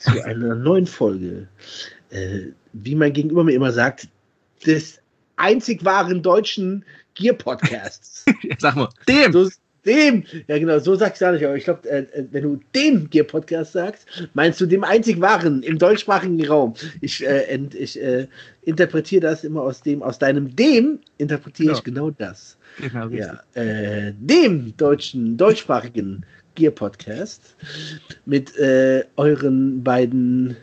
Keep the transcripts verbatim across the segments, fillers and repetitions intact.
zu einer neuen Folge. Äh, wie mein Gegenüber mir immer sagt, des einzig wahren deutschen Gear-Podcasts. Sag mal, dem! So, dem! Ja genau, so sagst du gar nicht, aber ich glaube, äh, wenn du den Gear-Podcast sagst, meinst du dem einzig wahren im deutschsprachigen Raum. Ich, äh, ent, ich äh, interpretiere das immer aus dem, aus deinem dem interpretiere ich genau, genau das. Genau, ja, äh, dem deutschen, deutschsprachigen Gear-Podcast mit äh, euren beiden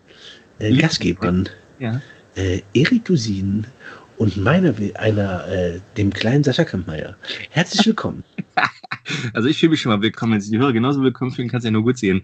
äh, Gastgebern, ja. äh, Erik Dusin und meiner, einer, äh, dem kleinen Sascha Kampmeier. Herzlich willkommen. Also ich fühle mich schon mal willkommen. Wenn sich die Hörer genauso willkommen fühlen, kannst du ja nur gut sehen.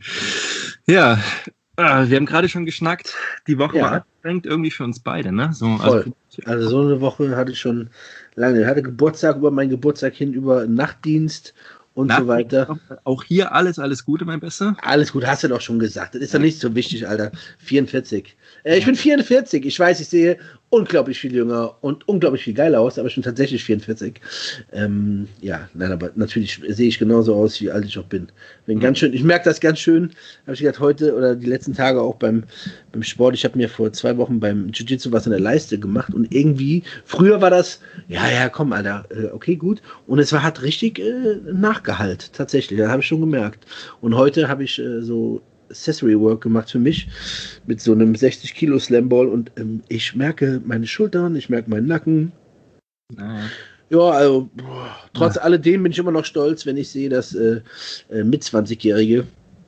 Ja, äh, wir haben gerade schon geschnackt. Die Woche ja. war anstrengend irgendwie für uns beide, ne? So, Voll. Also, also so eine Woche hatte ich schon lange. Ich hatte Geburtstag über meinen Geburtstag hin, über Nachtdienst und so weiter. Auch hier alles, alles Gute, mein Bester. Alles gut, hast du doch schon gesagt. Das ist doch nicht so wichtig, Alter. vierundvierzig. Äh, ich bin vierundvierzig. Ich weiß, ich sehe unglaublich viel jünger und unglaublich viel geiler aus, aber ich bin tatsächlich vierundvierzig. Ähm, ja, nein, aber natürlich sehe ich genauso aus, wie alt ich auch bin. Bin mhm. ganz schön, ich merke das ganz schön, habe ich gedacht, heute oder die letzten Tage auch beim, beim Sport. Ich habe mir vor zwei Wochen beim Jiu-Jitsu was in der Leiste gemacht und irgendwie, früher war das, ja, ja, komm, Alter, äh, okay, gut. Und es war hat richtig äh, nachgehalt, tatsächlich, das habe ich schon gemerkt. Und heute habe ich äh, so Accessory Work gemacht für mich mit so einem sechzig Kilo Slamball und ähm, ich merke meine Schultern, ich merke meinen Nacken. Naja. Ja, also boah, trotz ja. alledem bin ich immer noch stolz, wenn ich sehe, dass äh, äh, mit zwanzigjährige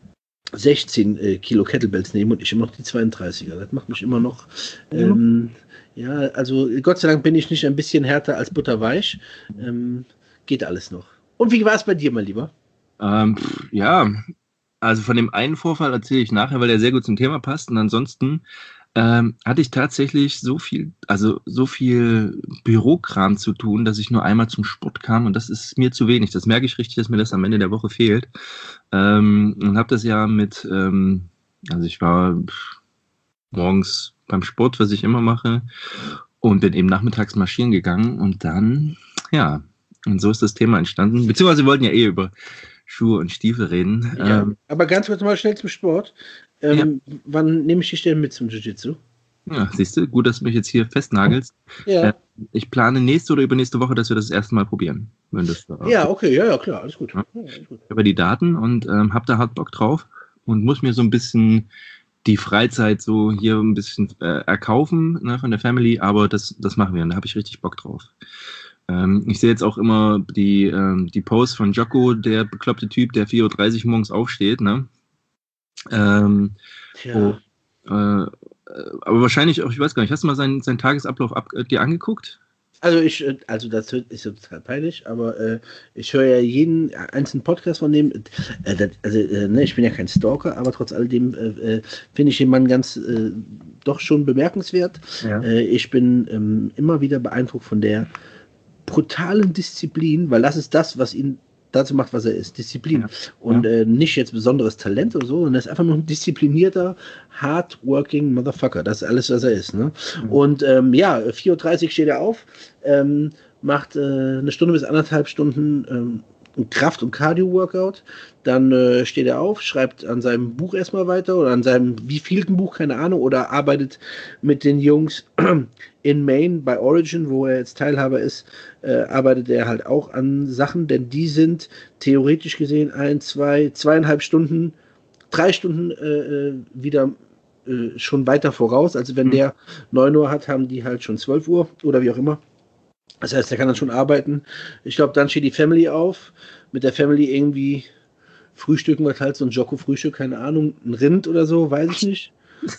sechzehn äh, Kilo Kettlebells nehmen und ich immer noch die zweiunddreißiger. Das macht mich immer noch ähm, ja, also Gott sei Dank bin ich nicht ein bisschen härter als butterweich. Ähm, geht alles noch. Und wie war es bei dir, mein Lieber? Ähm, ja, also von dem einen Vorfall erzähle ich nachher, weil der sehr gut zum Thema passt. Und ansonsten ähm, hatte ich tatsächlich so viel, also so viel Bürokram zu tun, dass ich nur einmal zum Sport kam und das ist mir zu wenig. Das merke ich richtig, dass mir das am Ende der Woche fehlt. Ähm, und habe das ja mit, ähm, also ich war pff, morgens beim Sport, was ich immer mache, und bin eben nachmittags marschieren gegangen und dann, ja, und so ist das Thema entstanden. Beziehungsweise wir wollten ja eh über Schuhe und Stiefel reden. Ja, ähm, aber ganz kurz mal schnell zum Sport. Ähm, ja. Wann nehme ich dich denn mit zum Jiu-Jitsu? Ja, siehst du, gut, dass du mich jetzt hier festnagelst. Ja. Äh, ich plane nächste oder übernächste Woche, dass wir das erste Mal probieren. Wenn das ja, okay, ja, ja, klar, alles gut. Ja. Ja, alles gut. Über die Daten und ähm, hab da hart Bock drauf und muss mir so ein bisschen die Freizeit so hier ein bisschen äh, erkaufen, ne, von der Family, aber das, das machen wir und da habe ich richtig Bock drauf. Ähm, ich sehe jetzt auch immer die, ähm, die Posts von Jocko, der bekloppte Typ, der vier Uhr dreißig morgens aufsteht, ne? Ähm, ja. oh, äh, aber wahrscheinlich auch, ich weiß gar nicht, hast du mal seinen, seinen Tagesablauf ab, äh, dir angeguckt? Also ich, also das ist total peinlich, aber äh, ich höre ja jeden einzelnen Podcast von dem. Äh, das, also äh, ne, ich bin ja kein Stalker, aber trotz alledem äh, finde ich den Mann ganz äh, doch schon bemerkenswert. Ja. Äh, ich bin ähm, immer wieder beeindruckt von der brutalen Disziplin, weil das ist das, was ihn dazu macht, was er ist. Disziplin. Ja. Und ja. Äh, nicht jetzt besonderes Talent oder so, sondern er ist einfach nur ein disziplinierter, hardworking Motherfucker. Das ist alles, was er ist. Ne? Mhm. Und ähm, ja, vier Uhr dreißig steht er auf, ähm, macht äh, eine Stunde bis anderthalb Stunden ähm, ein Kraft- und Cardio-Workout. Dann äh, steht er auf, schreibt an seinem Buch erstmal weiter oder an seinem wievielten Buch, keine Ahnung, oder arbeitet mit den Jungs in Maine bei Origin, wo er jetzt Teilhaber ist, äh, arbeitet er halt auch an Sachen, denn die sind theoretisch gesehen ein, zwei, zweieinhalb Stunden, drei Stunden äh, wieder äh, schon weiter voraus. Also wenn mhm. der neun Uhr hat, haben die halt schon zwölf Uhr oder wie auch immer. Das heißt, der kann dann schon arbeiten. Ich glaube, dann steht die Family auf. Mit der Family irgendwie frühstücken wir halt so ein Jocko-Frühstück, keine Ahnung, ein Rind oder so, weiß ich nicht.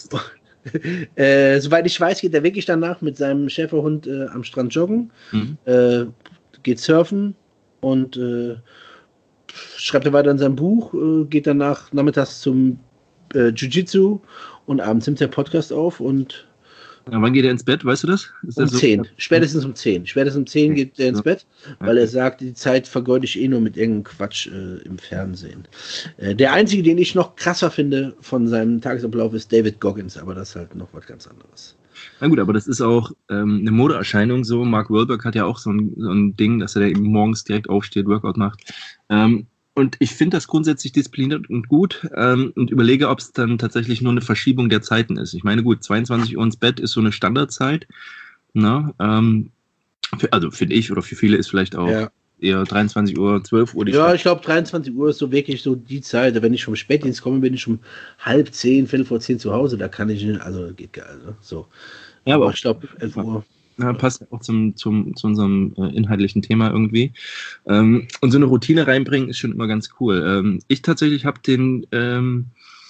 äh, soweit ich weiß, geht er wirklich danach mit seinem Schäferhund äh, am Strand joggen, mhm. äh, geht surfen und äh, schreibt er weiter in seinem Buch, äh, geht danach nachmittags zum äh, Jiu-Jitsu und abends nimmt der Podcast auf und ja, wann geht er ins Bett, weißt du das? Ist um das so? zehn, spätestens um zehn. Spätestens um zehn geht er ins Ja. Bett, weil Okay. er sagt, die Zeit vergeude ich eh nur mit irgendeinem Quatsch äh, im Fernsehen. Äh, der einzige, den ich noch krasser finde von seinem Tagesablauf, ist David Goggins, aber das ist halt noch was ganz anderes. Na gut, aber das ist auch ähm, eine Modeerscheinung so. Mark Wahlberg hat ja auch so ein, so ein Ding, dass er da eben morgens direkt aufsteht, Workout macht. Ähm, und ich finde das grundsätzlich diszipliniert und gut ähm, und überlege, ob es dann tatsächlich nur eine Verschiebung der Zeiten ist. Ich meine, gut, zweiundzwanzig Uhr ins Bett ist so eine Standardzeit. Ne? Ähm, für, also finde ich, oder für viele ist vielleicht auch Ja. eher dreiundzwanzig Uhr, zwölf Uhr die Ja, Standard. ich glaube, dreiundzwanzig Uhr ist so wirklich so die Zeit. Wenn ich vom Spätdienst komme, bin ich um halb zehn, viertel vor zehn zu Hause. Da kann ich nicht, also geht geil. Ne? So. Ja, aber aber auch, ich glaube, elf Uhr. Ja, passt auch zum, zum, zu unserem äh, inhaltlichen Thema irgendwie. Ähm, und so eine Routine reinbringen ist schon immer ganz cool. Ähm, ich tatsächlich habe den, ähm,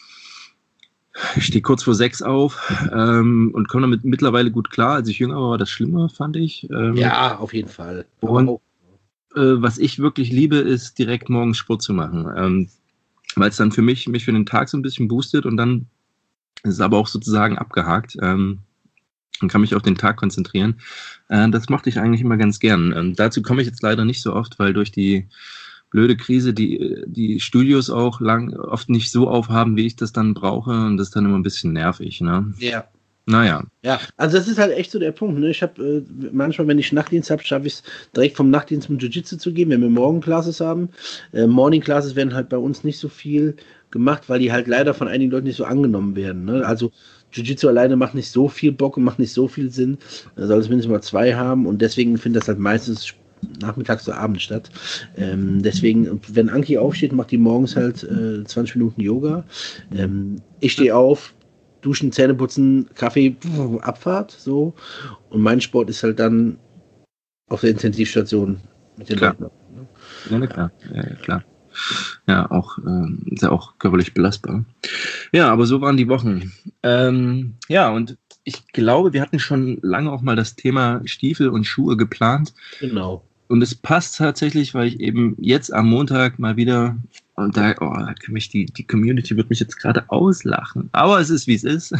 ich stehe kurz vor sechs auf ähm, und komme damit mittlerweile gut klar. Als ich jünger war, war das schlimmer, fand ich. Ähm, Ja, auf jeden Fall. Aber und auch. äh, was ich wirklich liebe, ist direkt morgens Sport zu machen. Ähm, weil es dann für mich, mich für den Tag so ein bisschen boostet und dann ist es aber auch sozusagen abgehakt. Ähm, und kann mich auf den Tag konzentrieren. Äh, das mochte ich eigentlich immer ganz gern. Ähm, dazu komme ich jetzt leider nicht so oft, weil durch die blöde Krise die, die Studios auch lang oft nicht so aufhaben, wie ich das dann brauche und das ist dann immer ein bisschen nervig. Ne? Ja. Naja. Ja, also das ist halt echt so der Punkt. Ne? Ich habe äh, manchmal, wenn ich Nachtdienst habe, schaffe ich es direkt vom Nachtdienst zum Jiu-Jitsu zu gehen, wenn wir Morgen-Classes haben. Äh, Morning-Classes werden halt bei uns nicht so viel gemacht, weil die halt leider von einigen Leuten nicht so angenommen werden. Ne? Also Jiu-Jitsu alleine macht nicht so viel Bock und macht nicht so viel Sinn. Da soll es mindestens mal zwei haben und deswegen findet das halt meistens nachmittags oder abends statt. Ähm, deswegen, wenn Anki aufsteht, macht die morgens halt äh, zwanzig Minuten Yoga. Ähm, ich stehe auf, duschen, Zähne putzen, Kaffee, pf, Abfahrt, so. Und mein Sport ist halt dann auf der Intensivstation mit den Klar. Leuten. Ja, na klar. Ja, ja, klar. Ja, auch, ähm, ist ja auch körperlich belastbar. Ja, aber so waren die Wochen. Ähm, ja, und ich glaube, wir hatten schon lange auch mal das Thema Stiefel und Schuhe geplant. Genau. Und es passt tatsächlich, weil ich eben jetzt am Montag mal wieder, und da, oh, da kann mich die, die Community wird mich jetzt gerade auslachen. Aber es ist, wie es ist.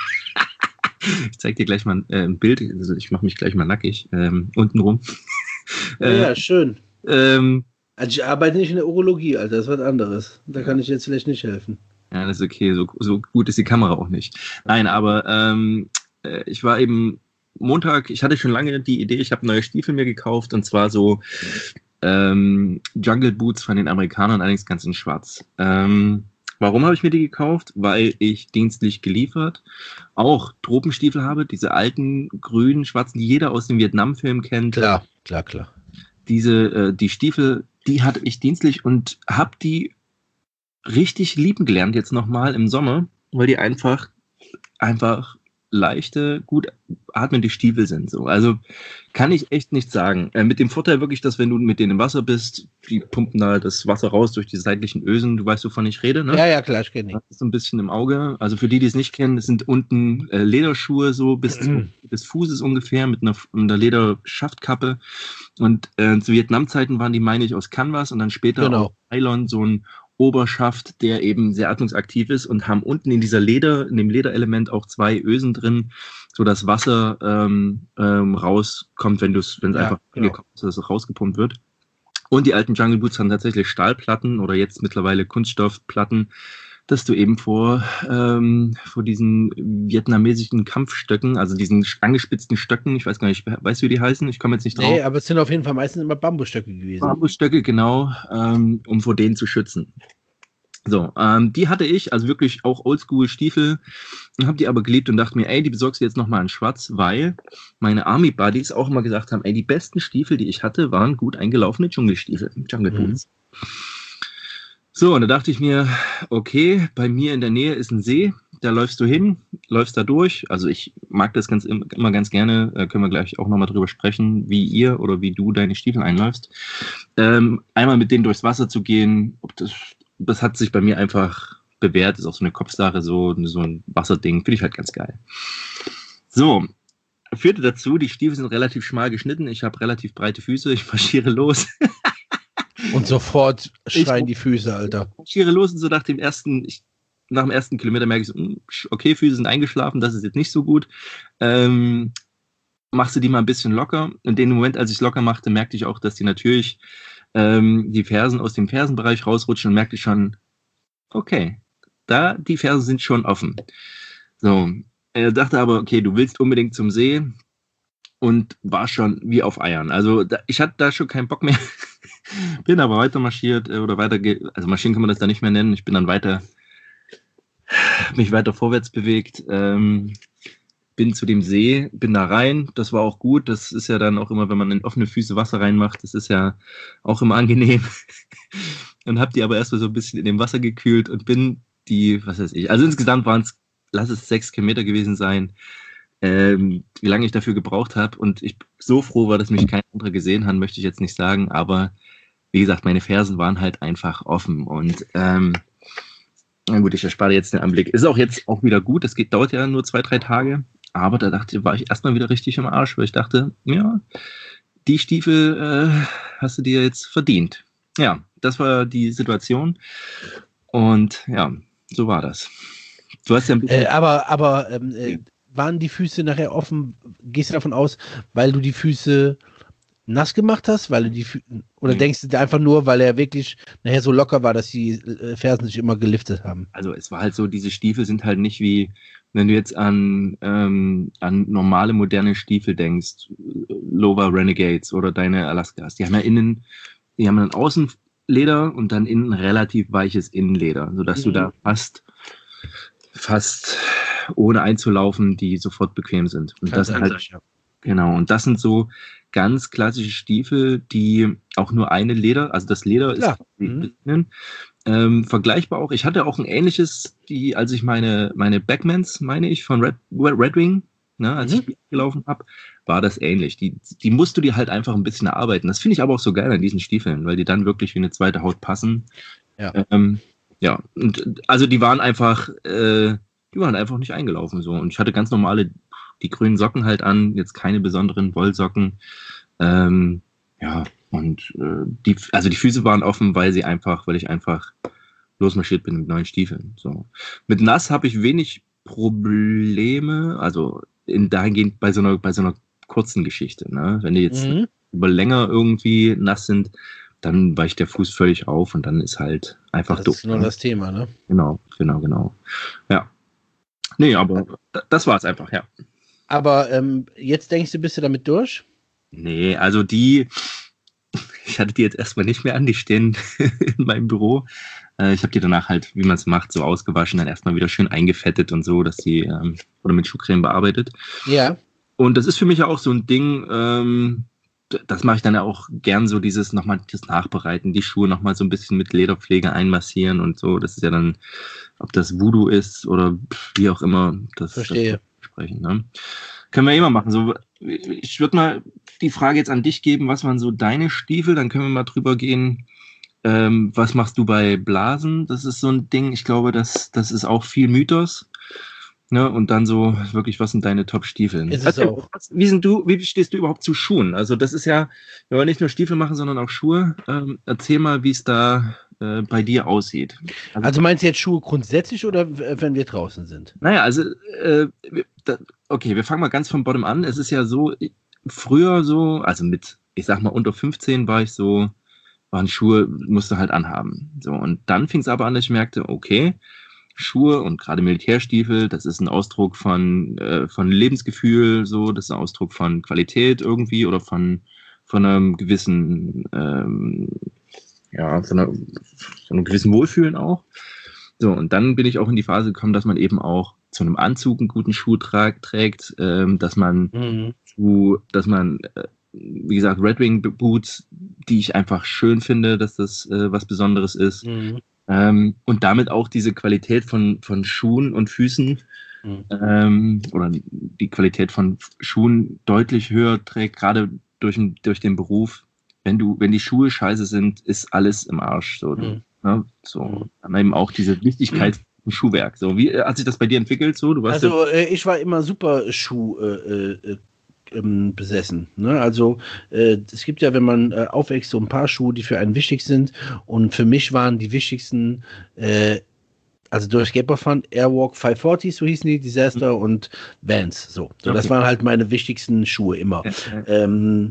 Ich zeige dir gleich mal äh, ein Bild, also ich mache mich gleich mal nackig, ähm, untenrum. Ja, äh, ja, schön. Ähm, Also ich arbeite nicht in der Urologie, Alter, das ist was anderes. Da ja. kann ich jetzt vielleicht nicht helfen. Ja, das ist okay, so, so gut ist die Kamera auch nicht. Nein, aber ähm, äh, ich war eben Montag, ich hatte schon lange die Idee, ich habe neue Stiefel mir gekauft und zwar so ähm, Jungle Boots von den Amerikanern, allerdings ganz in schwarz. Ähm, warum habe ich mir die gekauft? Weil ich dienstlich geliefert auch Tropenstiefel habe, diese alten grünen, schwarzen, die jeder aus dem Vietnam-Film kennt. Klar, klar, klar. Diese, äh, die Stiefel, die hatte ich dienstlich und habe die richtig lieben gelernt jetzt nochmal im Sommer, weil die einfach, einfach leichte, gut atmende Stiefel sind. So. Also kann ich echt nicht sagen. Äh, mit dem Vorteil wirklich, dass wenn du mit denen im Wasser bist, die pumpen da das Wasser raus durch die seitlichen Ösen. Du weißt, wovon ich rede, ne? Ja, ja, klar, ich kenne die. Das ist so ein bisschen im Auge. Also für die, die es nicht kennen, es sind unten äh, Lederschuhe so bis zu, des Fußes ungefähr mit einer, einer Lederschaftkappe. Und äh, zu Vietnam-Zeiten waren die, meine ich, aus Canvas und dann später Genau. auch Nylon, so ein Oberschaft, der eben sehr atmungsaktiv ist und haben unten in dieser Leder, in dem Lederelement auch zwei Ösen drin, so dass Wasser ähm, ähm, rauskommt, wenn du es, wenn es Ja, einfach genau. angekommen ist, dass es rausgepumpt wird. Und die alten Jungle Boots haben tatsächlich Stahlplatten oder jetzt mittlerweile Kunststoffplatten, dass du eben vor, ähm, vor diesen vietnamesischen Kampfstöcken, also diesen angespitzten Stöcken, ich weiß gar nicht, weißt du, wie die heißen? Ich komme jetzt nicht drauf. Nee, aber es sind auf jeden Fall meistens immer Bambusstöcke gewesen. Bambusstöcke, genau, ähm, um vor denen zu schützen. So, ähm, die hatte ich, also wirklich auch Oldschool-Stiefel, habe die aber geliebt und dachte mir, ey, die besorgst du jetzt nochmal in schwarz, weil meine Army-Buddies auch immer gesagt haben, ey, die besten Stiefel, die ich hatte, waren gut eingelaufene Dschungelstiefel, Jungle Boots. Mhm. So, und da dachte ich mir, okay, bei mir in der Nähe ist ein See, da läufst du hin, läufst da durch. Also ich mag das ganz immer ganz gerne, da können wir gleich auch nochmal drüber sprechen, wie ihr oder wie du deine Stiefel einläufst. Ähm, einmal mit denen durchs Wasser zu gehen, ob das, das hat sich bei mir einfach bewährt, ist auch so eine Kopfsache, so, so ein Wasserding, finde ich halt ganz geil. So, führte dazu, die Stiefel sind relativ schmal geschnitten, ich habe relativ breite Füße, ich marschiere los. Und sofort schreien ich, die Füße, Alter. Ich marschiere los und so nach dem ersten, ich, nach dem ersten Kilometer merke ich so, okay, Füße sind eingeschlafen, das ist jetzt nicht so gut. Ähm, machst du die mal ein bisschen locker. In dem Moment, als ich es locker machte, merkte ich auch, dass die natürlich ähm, die Fersen aus dem Fersenbereich rausrutschen und merkte schon, okay, da die Fersen sind schon offen. So, er dachte aber, okay, du willst unbedingt zum See und war schon wie auf Eiern. Also da, ich hatte da schon keinen Bock mehr. Bin aber weiter marschiert äh, oder weiter, ge- also marschieren kann man das da nicht mehr nennen. Ich bin dann weiter, mich weiter vorwärts bewegt, ähm, bin zu dem See, bin da rein. Das war auch gut. Das ist ja dann auch immer, wenn man in offene Füße Wasser reinmacht, das ist ja auch immer angenehm. Und hab die aber erstmal so ein bisschen in dem Wasser gekühlt und bin die, was weiß ich, also insgesamt waren es, lass es sechs Kilometer gewesen sein, ähm, wie lange ich dafür gebraucht habe. Und ich so froh war, dass mich kein anderer gesehen hat, möchte ich jetzt nicht sagen, aber wie gesagt, meine Fersen waren halt einfach offen und ähm, na gut, ich erspare jetzt den Anblick. Ist auch jetzt auch wieder gut, das geht, dauert ja nur zwei, drei Tage, aber da dachte, war ich erstmal wieder richtig im Arsch, weil ich dachte, ja, die Stiefel äh, hast du dir jetzt verdient. Ja, das war die Situation und ja, so war das. Du hast ja ein bisschen... Äh, aber aber ähm, äh, waren die Füße nachher offen? Gehst du davon aus, weil du die Füße nass gemacht hast, weil du die Fü oder Nee. denkst du einfach nur, weil er wirklich nachher so locker war, dass die äh, Fersen sich immer geliftet haben? Also es war halt so, diese Stiefel sind halt nicht wie, wenn du jetzt an, ähm, an normale, moderne Stiefel denkst, Lova Renegades oder deine Alaskas. Die haben ja innen, die haben dann Außenleder und dann innen relativ weiches Innenleder, sodass du da fast, fast ohne einzulaufen, die sofort bequem sind. Und das sind halt, ja. genau, und das sind so ganz klassische Stiefel, die auch nur eine Leder, also das Leder ist Klar. quasi Mhm. innen. Ähm, vergleichbar auch. Ich hatte auch ein ähnliches, die, als ich meine, meine Backmans, meine ich, von Red, Red Wing, ne, als Mhm. ich die gelaufen habe, war das ähnlich. Die, die musst du dir halt einfach ein bisschen erarbeiten. Das finde ich aber auch so geil an diesen Stiefeln, weil die dann wirklich wie eine zweite Haut passen. Ja. Ähm, ja, und also die waren einfach, äh, die waren einfach nicht eingelaufen so. Und ich hatte ganz normale, die grünen Socken halt an, jetzt keine besonderen Wollsocken. Ähm, ja, und äh, die, also die Füße waren offen, weil sie einfach, weil ich einfach losmarschiert bin mit neuen Stiefeln. So. Mit nass habe ich wenig Probleme, also in dahingehend bei so einer, bei so einer kurzen Geschichte. Ne? Wenn die jetzt Mhm. über länger irgendwie nass sind, dann weicht der Fuß völlig auf und dann ist halt einfach Das doof. ist nur Ne? das Thema, ne? Genau, genau, genau. Ja. Nee, aber das war es einfach, ja. Aber ähm, jetzt denkst du, bist du damit durch? Nee, also die, ich hatte die jetzt erstmal nicht mehr an, die stehen in meinem Büro. Äh, ich habe die danach halt, wie man es macht, so ausgewaschen, dann erstmal wieder schön eingefettet und so, dass die, ähm, oder mit Schuhcreme bearbeitet. Ja. Und das ist für mich ja auch so ein Ding, ähm, das mache ich dann ja auch gern so, dieses nochmal das Nachbereiten, die Schuhe nochmal so ein bisschen mit Lederpflege einmassieren und so. Das ist ja dann, ob das Voodoo ist oder wie auch immer, das, Verstehe. das sprechen. Ne? Können wir immer machen. So, ich würde mal die Frage jetzt an dich geben, was waren so deine Stiefel? Dann können wir mal drüber gehen. Ähm, was machst du bei Blasen? Das ist so ein Ding, ich glaube, das, das ist auch viel Mythos. Ne? Und dann so wirklich, was sind deine Top-Stiefel? Ist es auch. Wie sind du, wie stehst du überhaupt zu Schuhen? Also das ist ja, wir wollen nicht nur Stiefel machen, sondern auch Schuhe. Ähm, erzähl mal, wie es da äh, bei dir aussieht. Also, Also meinst du jetzt Schuhe grundsätzlich oder w- wenn wir draußen sind? naja, also äh, wir- da, okay, wir fangen mal ganz vom Bottom an. Es ist ja so, früher so, also mit, ich sag mal, unter fünfzehn war ich so, waren Schuhe, musste halt anhaben. So, und dann fing es aber an, dass ich merkte, okay, Schuhe und gerade Militärstiefel, das ist ein Ausdruck von, äh, von Lebensgefühl, so, das ist ein Ausdruck von Qualität irgendwie oder von, von einem gewissen, ähm, ja, von, einer, von einem gewissen Wohlfühlen auch. So, und dann bin ich auch in die Phase gekommen, dass man eben auch zu einem Anzug einen guten Schuh tra trägt, ähm, dass man Mhm. zu, dass man, äh, wie gesagt, Red Wing Boots, die ich einfach schön finde, dass das äh, was Besonderes ist. Mhm. Ähm, und damit auch diese Qualität von, von Schuhen und Füßen Mhm. ähm, oder die Qualität von Schuhen deutlich höher trägt, gerade durch, durch den Beruf. Wenn du, wenn die Schuhe scheiße sind, ist alles im Arsch. So, du, Mhm. ne? So, Mhm. dann eben auch diese Wichtigkeit im Schuhwerk. So, wie hat sich das bei dir entwickelt? So, du warst ja, Also äh, ich war immer super Schuh äh, äh, ähm, besessen. Ne? Also äh, es gibt ja, wenn man äh, aufwächst, so ein paar Schuhe, die für einen wichtig sind. Und für mich waren die wichtigsten, äh, also durch Skateboardfahren, Airwalk fünfhundertvierzig, so hießen die, Disaster und Vans. So, so das Okay. waren halt meine wichtigsten Schuhe immer. Ja, ja. Ähm,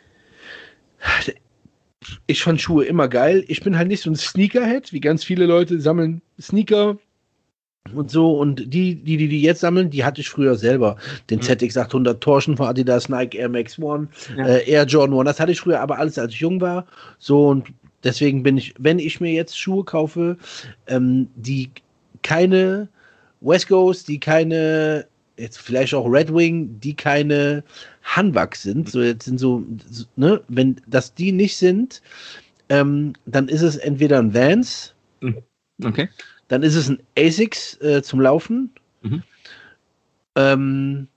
ich fand Schuhe immer geil. Ich bin halt nicht so ein Sneakerhead, wie ganz viele Leute sammeln Sneaker und so. Und die, die, die die jetzt sammeln, die hatte ich früher selber. Den Mhm. Z X achthundert Torschen von Adidas, Nike Air Max One, Ja. äh, Air Jordan One. Das hatte ich früher, aber alles, als ich jung war. So, und deswegen bin ich, wenn ich mir jetzt Schuhe kaufe, ähm, die keine West Coast, die keine, jetzt vielleicht auch Red Wing, die keine Hanwag sind, so jetzt sind so, so, ne, wenn das die nicht sind, ähm, dann ist es entweder ein Vans, Okay. dann ist es ein Asics äh, zum Laufen, Mhm. ähm,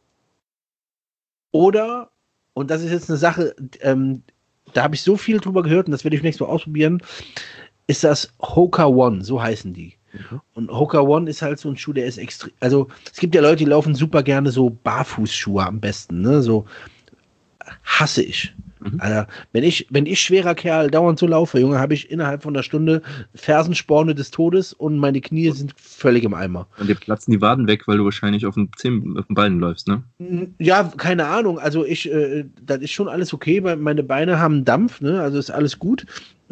oder, und das ist jetzt eine Sache, ähm, da habe ich so viel drüber gehört und das werde ich nächstes Mal ausprobieren, ist das Hoka One, so heißen die. Mhm. Und Hoka One ist halt so ein Schuh, der ist extrem, also es gibt ja Leute, die laufen super gerne so Barfußschuhe am besten, ne, so hasse ich. Mhm. Alter, wenn ich, wenn ich schwerer Kerl dauernd so laufe, Junge, habe ich innerhalb von einer Stunde Fersensporne des Todes und meine Knie sind völlig im Eimer. Und dir platzen die Waden weg, weil du wahrscheinlich auf den, Zehen, auf den Beinen läufst, ne? Ja, keine Ahnung. Also ich, äh, das ist schon alles okay, weil meine Beine haben Dampf, ne? Also ist alles gut.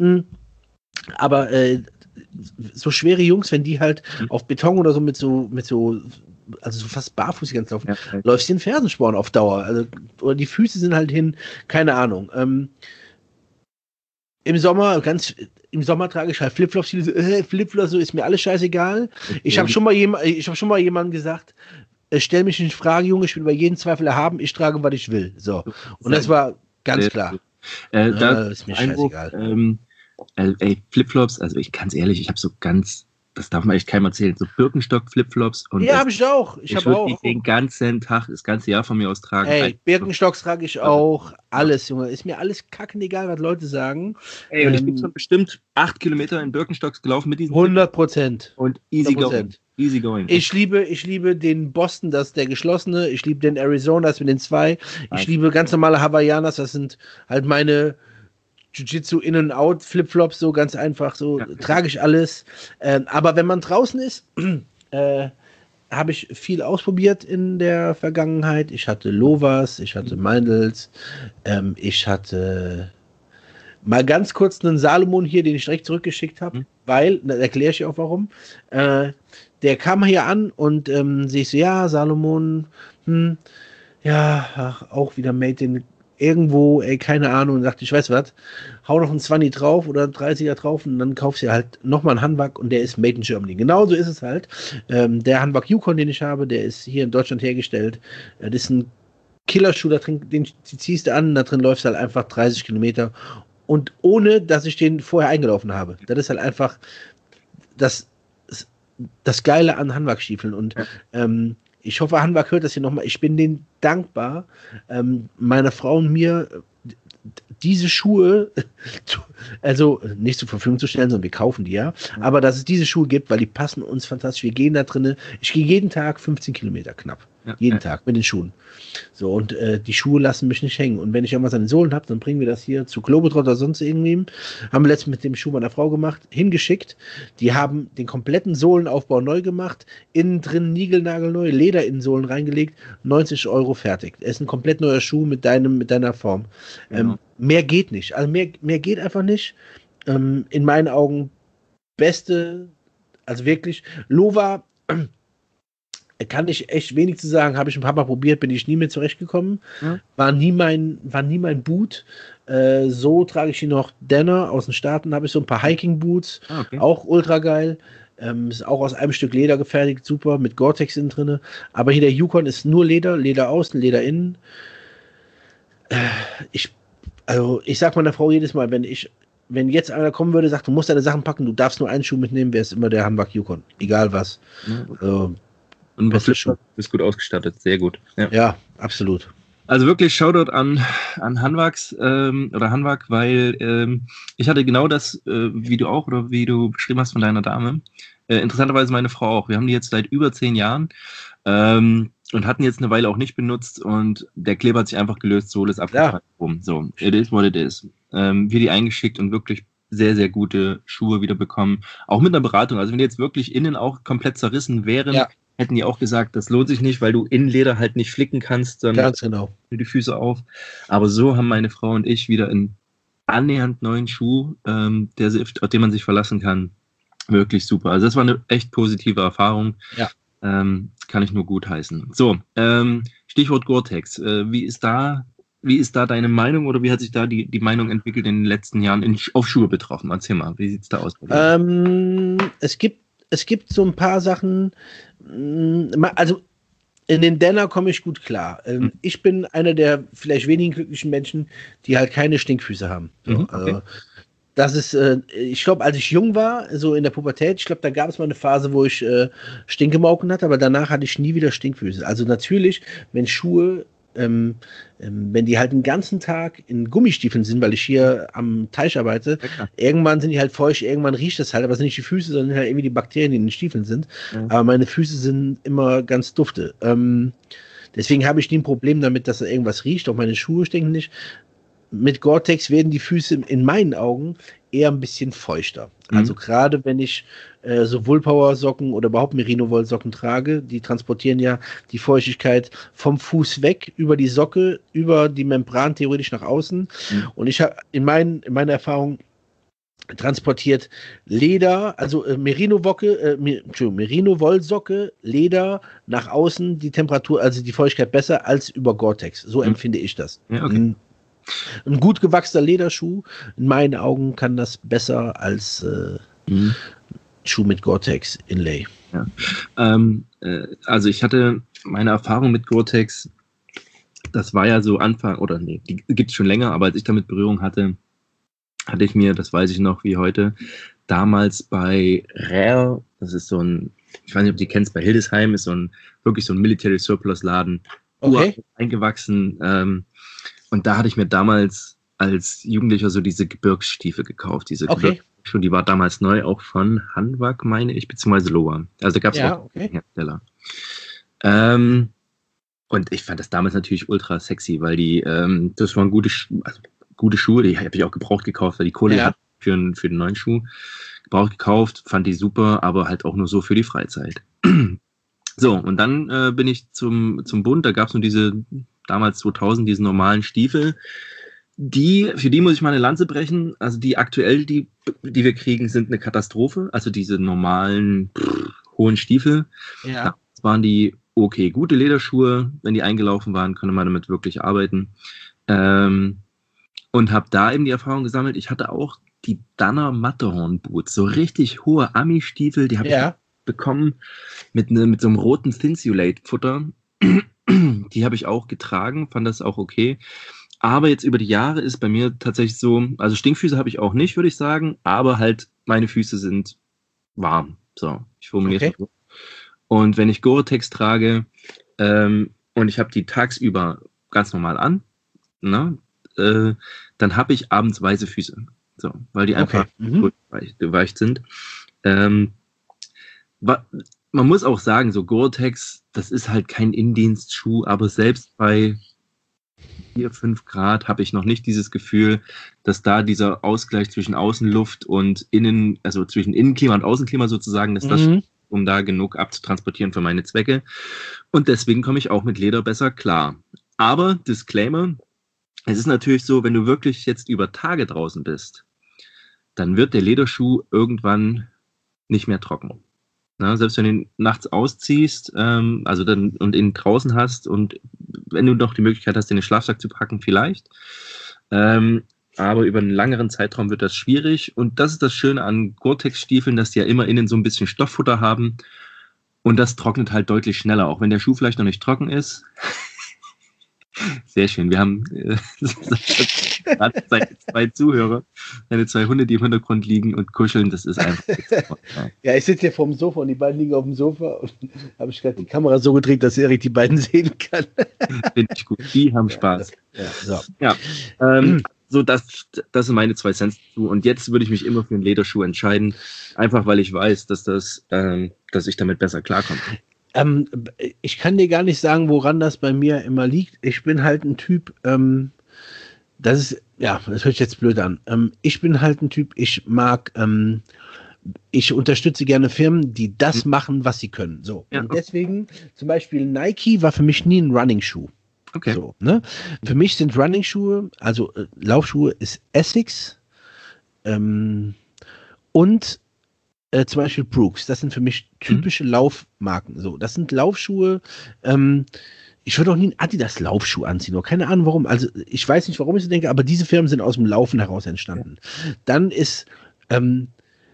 Aber äh, so schwere Jungs, wenn die halt mhm. auf Beton oder so mit so, mit so, also so fast barfuß ganz laufen, ja, ja. läufst du den Fersensporn auf Dauer. Also, oder die Füße sind halt hin, keine Ahnung. Ähm, Im Sommer, ganz, im Sommer trage ich halt Flipflops, so, äh, Flipflops, so ist mir alles scheißegal. Okay. Ich habe schon mal jemand, ich habe schon mal jemandem gesagt, äh, stell mich nicht in Frage, Junge, ich will über jeden Zweifel erhaben, ich trage, was ich will. So. Und das war ganz Sehr klar. Äh, da ja, ist mir Einbruch, scheißegal. Ähm, äh, ey, Flipflops, also ich ganz ehrlich, ich habe so ganz, das darf man echt keinem erzählen, so Birkenstock-Flipflops. Ja, habe ich auch. Ich, ich habe auch. den ganzen Tag, das ganze Jahr von mir aus tragen. Ey, Birkenstocks trage ich auch. Alles, Junge. Ist mir alles kackenegal, was Leute sagen. Ey, und ähm, ich bin schon bestimmt acht Kilometer in Birkenstocks gelaufen mit diesen hundert Prozent. Und easy going. Easy going. Ich liebe, ich liebe den Boston, das ist der geschlossene. Ich liebe den Arizona, das mit den zwei. Ich Nein. liebe ganz normale Hawaiianas, das sind halt meine Jiu-Jitsu In- und Out, Flipflops, so ganz einfach, so ja. trage ich alles. Ähm, aber wenn man draußen ist, äh, habe ich viel ausprobiert in der Vergangenheit. Ich hatte Lovas, ich hatte Meindls, ähm, ich hatte mal ganz kurz einen Salomon hier, den ich direkt zurückgeschickt habe, mhm. weil, da erkläre ich auch warum, äh, der kam hier an und ähm, sehe ich so, ja, Salomon, hm, ja, ach, auch wieder Made in irgendwo, ey, keine Ahnung, und dachte, ich weiß was, hau noch einen zwanzig drauf oder einen dreißiger drauf und dann kaufst du halt nochmal einen Hanwag und der ist Made in Germany. Genauso ist es halt. Ähm, der Hanwag Yukon, den ich habe, der ist hier in Deutschland hergestellt. Das ist ein Killerschuh, da drin, den ziehst du an, da drin läufst du halt einfach dreißig Kilometer und ohne, dass ich den vorher eingelaufen habe. Das ist halt einfach das, das Geile an Hanwag-Stiefeln und ja. ähm, ich hoffe, Hanwag hört das hier nochmal. Ich bin denen dankbar, ähm, meiner Frau und mir diese Schuhe, also nicht zur Verfügung zu stellen, sondern wir kaufen die ja, aber dass es diese Schuhe gibt, weil die passen uns fantastisch. Wir gehen da drinnen, ich gehe jeden Tag fünfzehn Kilometer knapp. Ja, jeden ja. Tag mit den Schuhen. So, und äh, die Schuhe lassen mich nicht hängen. Und wenn ich irgendwas an den Sohlen habe, dann bringen wir das hier zu Globetrot oder sonst irgendwie. Haben wir letztens mit dem Schuh meiner Frau gemacht, hingeschickt. Die haben den kompletten Sohlenaufbau neu gemacht, innen drin niegelnagelneu, Lederinnensohlen reingelegt, neunzig Euro fertig. Es ist ein komplett neuer Schuh mit deinem, mit deiner Form. Genau. Ähm, mehr geht nicht. Also mehr, mehr geht einfach nicht. Ähm, in meinen Augen beste, also wirklich, Lova kann ich echt wenig zu sagen, habe ich ein paar Mal probiert, bin ich nie mehr zurechtgekommen. Ja. War nie mein, war nie mein Boot. Äh, so trage ich hier noch Denner aus den Staaten, habe ich so ein paar Hiking-Boots, ah, okay. auch ultra geil. Ähm, ist auch aus einem Stück Leder gefertigt, super, mit Gore-Tex innen drin. Aber hier der Yukon ist nur Leder, Leder außen, Leder innen. Äh, ich, also ich sag meiner Frau jedes Mal, wenn ich, wenn jetzt einer kommen würde, sagt, du musst deine Sachen packen, du darfst nur einen Schuh mitnehmen, wäre es immer der Hanwag Yukon. Egal was. Ja. Also, und was ist ist gut ausgestattet, sehr gut. Ja, ja, absolut. Also wirklich Shoutout an, an Hanwags ähm, oder Hanwag, weil ähm, ich hatte genau das, äh, wie du auch oder wie du beschrieben hast von deiner Dame. Äh, interessanterweise meine Frau auch. Wir haben die jetzt seit über zehn Jahren ähm, und hatten jetzt eine Weile auch nicht benutzt und der Kleber hat sich einfach gelöst, Sohle ist abgefallen. Ja. So, it is what it is. Ähm, wir die eingeschickt und wirklich sehr, sehr gute Schuhe wieder bekommen. Auch mit einer Beratung. Also wenn die jetzt wirklich innen auch komplett zerrissen wären, ja. hätten die auch gesagt, das lohnt sich nicht, weil du Innenleder halt nicht flicken kannst, dann ganz genau die Füße auf. Aber so haben meine Frau und ich wieder einen annähernd neuen Schuh, ähm, der, auf den man sich verlassen kann. Wirklich super. Also das war eine echt positive Erfahrung. Ja. Ähm, kann ich nur gut heißen. So, ähm, Stichwort Gore-Tex. Äh, wie ist da, wie ist da deine Meinung oder wie hat sich da die, die Meinung entwickelt in den letzten Jahren in, auf Schuhe betroffen? Erzähl mal, wie sieht es da aus bei dir? Ähm, es gibt, es gibt so ein paar Sachen, mh, also in den Denner komme ich gut klar. Ähm, Mhm. Ich bin einer der vielleicht wenigen glücklichen Menschen, die halt keine Stinkfüße haben. So, Mhm, okay. also das ist, äh, ich glaube, als ich jung war, so in der Pubertät, ich glaube, da gab es mal eine Phase, wo ich äh, Stinkemauken hatte, aber danach hatte ich nie wieder Stinkfüße. Also natürlich, wenn Schuhe, ähm, ähm, wenn die halt den ganzen Tag in Gummistiefeln sind, weil ich hier am Teich arbeite, Ja, klar. irgendwann sind die halt feucht, irgendwann riecht das halt, aber es sind nicht die Füße, sondern halt irgendwie die Bakterien, die in den Stiefeln sind. Ja. Aber meine Füße sind immer ganz dufte. Ähm, deswegen habe ich nie ein Problem damit, dass da irgendwas riecht. Auch meine Schuhe stinken nicht. Mit Gore-Tex werden die Füße in meinen Augen eher ein bisschen feuchter. Also Mhm. gerade wenn ich äh, so Woolpower-Socken oder überhaupt Merino-Woll-Socken trage, die transportieren ja die Feuchtigkeit vom Fuß weg über die Socke, über die Membran theoretisch nach außen. Mhm. Und ich habe in, mein, in meiner Erfahrung transportiert Leder, also äh, Merino-Wocke, äh, Mer- Entschuldigung, Merino-Wollsocke, Leder nach außen die Temperatur, also die Feuchtigkeit besser als über Gore-Tex. So Mhm. empfinde ich das. Ja, okay. Ein, ein gut gewachsener Lederschuh, in meinen Augen kann das besser als äh, Mhm. Schuh mit Gore-Tex Inlay. Ja. Ähm, äh, also ich hatte meine Erfahrung mit Gore-Tex, das war ja so Anfang, oder nee, die gibt es schon länger, aber als ich damit Berührung hatte, hatte ich mir, das weiß ich noch wie heute, damals bei Rare, das ist so ein, ich weiß nicht, ob du die kennst, bei Hildesheim ist so ein, wirklich so ein Military Surplus Laden, Okay. eingewachsen. Ähm, und da hatte ich mir damals als Jugendlicher so diese Gebirgsstiefel gekauft, diese Okay. Gebirgsschuhe, die war damals neu, auch von Hanwag, meine ich, beziehungsweise Loa. Also da gab es Ja, auch okay. Hersteller. Ähm, und ich fand das damals natürlich ultra sexy, weil die, ähm, das waren gute, also gute Schuhe, die habe ich auch gebraucht gekauft, weil die Kohle Ja. hat für, einen, für den neuen Schuh gebraucht gekauft, fand die super, aber halt auch nur so für die Freizeit. So, und dann äh, bin ich zum, zum Bund, da gab es nur diese, damals zweitausend, diese normalen Stiefel. Die, für die muss ich mal eine Lanze brechen. Also die aktuell, die, die wir kriegen, sind eine Katastrophe. Also diese normalen pff, hohen Stiefel. Ja. Damals waren die okay, gute Lederschuhe. Wenn die eingelaufen waren, konnte man damit wirklich arbeiten. Ähm, und habe da eben die Erfahrung gesammelt. Ich hatte auch die Danner Matterhorn Boots, so richtig hohe Ami-Stiefel, die habe Ja. ich bekommen mit, ne, mit so einem roten Thinsulate-Futter. Die habe ich auch getragen, fand das auch okay. Aber jetzt über die Jahre ist bei mir tatsächlich so, also Stinkfüße habe ich auch nicht, würde ich sagen, aber halt meine Füße sind warm. So, ich formuliere es Okay. mal so. Und wenn ich Gore-Tex trage ähm, und ich habe die tagsüber ganz normal an, ne, äh, dann habe ich abends weiße Füße. So, weil die einfach Okay. Mhm. geweicht sind. Ähm, wa- man muss auch sagen, so Gore-Tex, das ist halt kein Innendienstschuh, aber selbst bei vier, fünf Grad habe ich noch nicht dieses Gefühl, dass da dieser Ausgleich zwischen Außenluft und Innen, also zwischen Innenklima und Außenklima sozusagen, dass das, Mhm. um da genug abzutransportieren für meine Zwecke. Und deswegen komme ich auch mit Leder besser klar. Aber Disclaimer, es ist natürlich so, wenn du wirklich jetzt über Tage draußen bist, dann wird der Lederschuh irgendwann nicht mehr trocken. Na, selbst wenn du ihn nachts ausziehst, ähm, also dann und ihn draußen hast und wenn du noch die Möglichkeit hast, den in den Schlafsack zu packen, vielleicht. Ähm, aber über einen längeren Zeitraum wird das schwierig. Und das ist das Schöne an Gore-Tex-Stiefeln, dass die ja immer innen so ein bisschen Stofffutter haben. Und das trocknet halt deutlich schneller, auch wenn der Schuh vielleicht noch nicht trocken ist. Sehr schön. Wir haben äh, gerade zwei, zwei Zuhörer, meine zwei Hunde, die im Hintergrund liegen und kuscheln. Das ist einfach. Ja. Ja, ich sitze hier vorm Sofa und die beiden liegen auf dem Sofa und habe ich gerade die Kamera so gedreht, dass Erik die beiden sehen kann. Finde ich gut. Die haben Ja, Spaß. ja, so. Ja, ähm, so das, das sind meine zwei Cent dazu. Und jetzt würde ich mich immer für einen Lederschuh entscheiden, einfach weil ich weiß, dass das, ähm, dass ich damit besser klarkomme. Ähm, ich kann dir gar nicht sagen, woran das bei mir immer liegt. Ich bin halt ein Typ, ähm, das ist, ja, das hört sich jetzt blöd an. Ähm, ich bin halt ein Typ, ich mag, ähm, ich unterstütze gerne Firmen, die das Hm. machen, was sie können. So. Ja, Und okay. deswegen, zum Beispiel Nike war für mich nie ein Running-Schuh. Okay. So, ne? Für mich sind Running-Schuhe, also äh, Laufschuhe, ist Essex ähm, und äh, zum Beispiel Brooks. Das sind für mich typische mhm. Laufmarken. So, das sind Laufschuhe. Ähm, ich würde auch nie einen Adidas-Laufschuh anziehen. Oder keine Ahnung warum. Also ich weiß nicht, warum ich so denke, aber diese Firmen sind aus dem Laufen heraus entstanden. Ja. Dann ist ähm,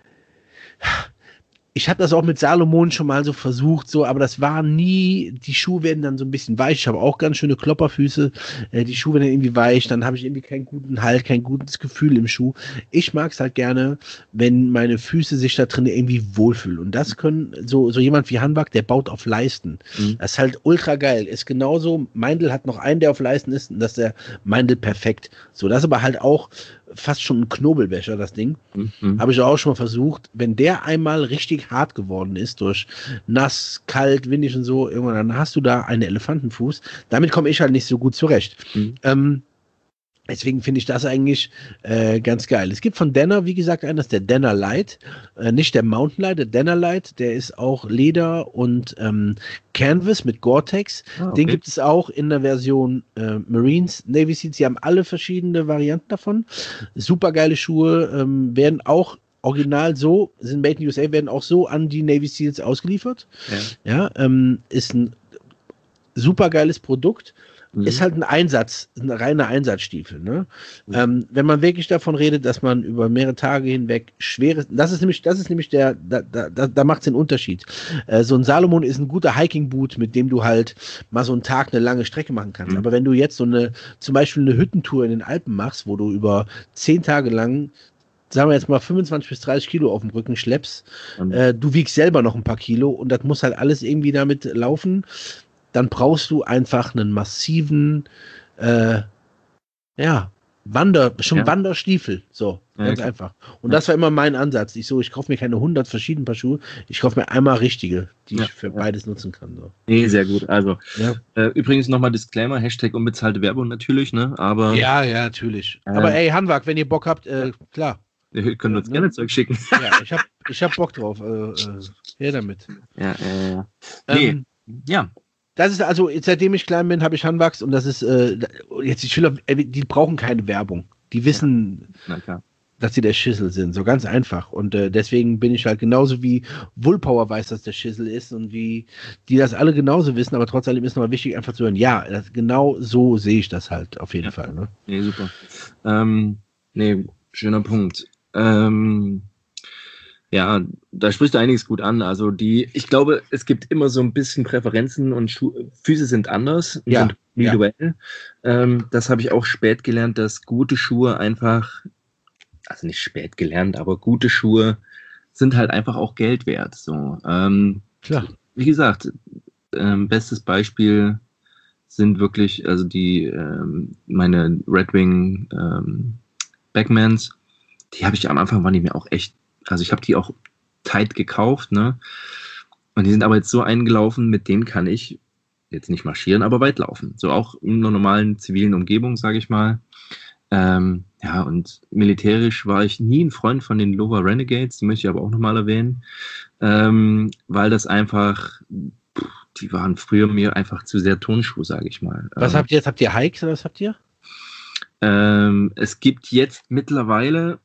ich habe das auch mit Salomon schon mal so versucht, so, aber das war nie, die Schuhe werden dann so ein bisschen weich. Ich habe auch ganz schöne Klopperfüße. Äh, die Schuhe werden dann irgendwie weich, dann habe ich irgendwie keinen guten Halt, kein gutes Gefühl im Schuh. Ich mag es halt gerne, wenn meine Füße sich da drin irgendwie wohlfühlen. Und das können, so, so jemand wie Hanwag, der baut auf Leisten. Mhm. Das ist halt ultra geil. Ist genauso, Meindl hat noch einen, der auf Leisten ist, und das ist der Meindl perfekt. So, das ist aber halt auch fast schon ein Knobelwäscher, das Ding. Mhm. Habe ich auch schon mal versucht. Wenn der einmal richtig hart geworden ist, durch nass, kalt, windig und so, irgendwann, dann hast du da einen Elefantenfuß. Damit komme ich halt nicht so gut zurecht. Mhm. Ähm, Deswegen finde ich das eigentlich äh, ganz geil. Es gibt von Denner, wie gesagt, einen, das ist der Denner Light. Äh, nicht der Mountain Light, der Denner Light. Der ist auch Leder und ähm, Canvas mit Gore-Tex. Ah, okay. Den gibt es auch in der Version äh, Marines, Navy Seals. Sie haben alle verschiedene Varianten davon. Super geile Schuhe. Ähm, werden auch original so, sind Made in U S A, werden auch so an die Navy Seals ausgeliefert. Ja, ja ähm, ist ein super geiles Produkt. Mhm. Ist halt ein Einsatz, ein reiner Einsatzstiefel. Ne? Mhm. Ähm, wenn man wirklich davon redet, dass man über mehrere Tage hinweg schwere, das ist nämlich, das ist nämlich der, da, da, da macht es den Unterschied. Äh, so ein Salomon ist ein guter Hiking-Boot, mit dem du halt mal so einen Tag eine lange Strecke machen kannst. Mhm. Aber wenn du jetzt so eine, zum Beispiel eine Hüttentour in den Alpen machst, wo du über zehn Tage lang, sagen wir jetzt mal fünfundzwanzig bis dreißig Kilo auf dem Rücken schleppst, mhm. äh, du wiegst selber noch ein paar Kilo und das muss halt alles irgendwie damit laufen, dann brauchst du einfach einen massiven, äh, ja, Wander, schon ja. Wanderstiefel, so, ja, ganz klar. Einfach. Und ja. das war immer mein Ansatz. Ich so, ich kaufe mir keine hundert verschiedenen Paar Schuhe, ich kaufe mir einmal richtige, die ja. ich für ja. beides nutzen kann. So. Nee, sehr gut. Also, ja. äh, übrigens nochmal Disclaimer, Hashtag unbezahlte Werbung natürlich, ne, aber... Ja, ja, natürlich. Äh, aber ey, Hanwag, wenn ihr Bock habt, äh, klar. Wir können uns ja, gerne ne? Zeug schicken. Ja, ich hab, ich hab Bock drauf. Äh, äh, her damit. Ja, ja, ja. Nee, ähm, ja. Das ist also, seitdem ich klein bin, habe ich Hanwachs und das ist, äh, jetzt die Schüler, die brauchen keine Werbung. Die wissen, ja, dass sie der Schissel sind. So ganz einfach. Und äh, deswegen bin ich halt genauso wie Woolpower weiß, dass der Schissel ist und wie die das alle genauso wissen, aber trotz allem ist nochmal wichtig, einfach zu hören, ja, das, genau so sehe ich das halt auf jeden ja. Fall. Ne? Nee, super. Ähm, nee, schöner Punkt. Ähm, Ja, da spricht du einiges gut an. Also die, ich glaube, es gibt immer so ein bisschen Präferenzen und Schu- Füße sind anders, ja, sind individuell. Ja. Ähm, das habe ich auch spät gelernt, dass gute Schuhe einfach, also nicht spät gelernt, aber gute Schuhe sind halt einfach auch Geld wert. So, ähm, klar. Wie gesagt, ähm, bestes Beispiel sind wirklich, also die ähm, meine Red Wing ähm, Backmans, die habe ich am Anfang waren die mir auch echt. Also ich habe die auch tight gekauft, ne? Und die sind aber jetzt so eingelaufen, mit denen kann ich jetzt nicht marschieren, aber weit laufen. So auch in einer normalen zivilen Umgebung, sage ich mal. Ähm, ja, und militärisch war ich nie ein Freund von den Lova Renegades, die möchte ich aber auch nochmal erwähnen, ähm, weil das einfach, pff, die waren früher mir einfach zu sehr Turnschuh, sage ich mal. Was ähm, habt ihr jetzt? Habt ihr Hikes oder was habt ihr? Ähm, es gibt jetzt mittlerweile...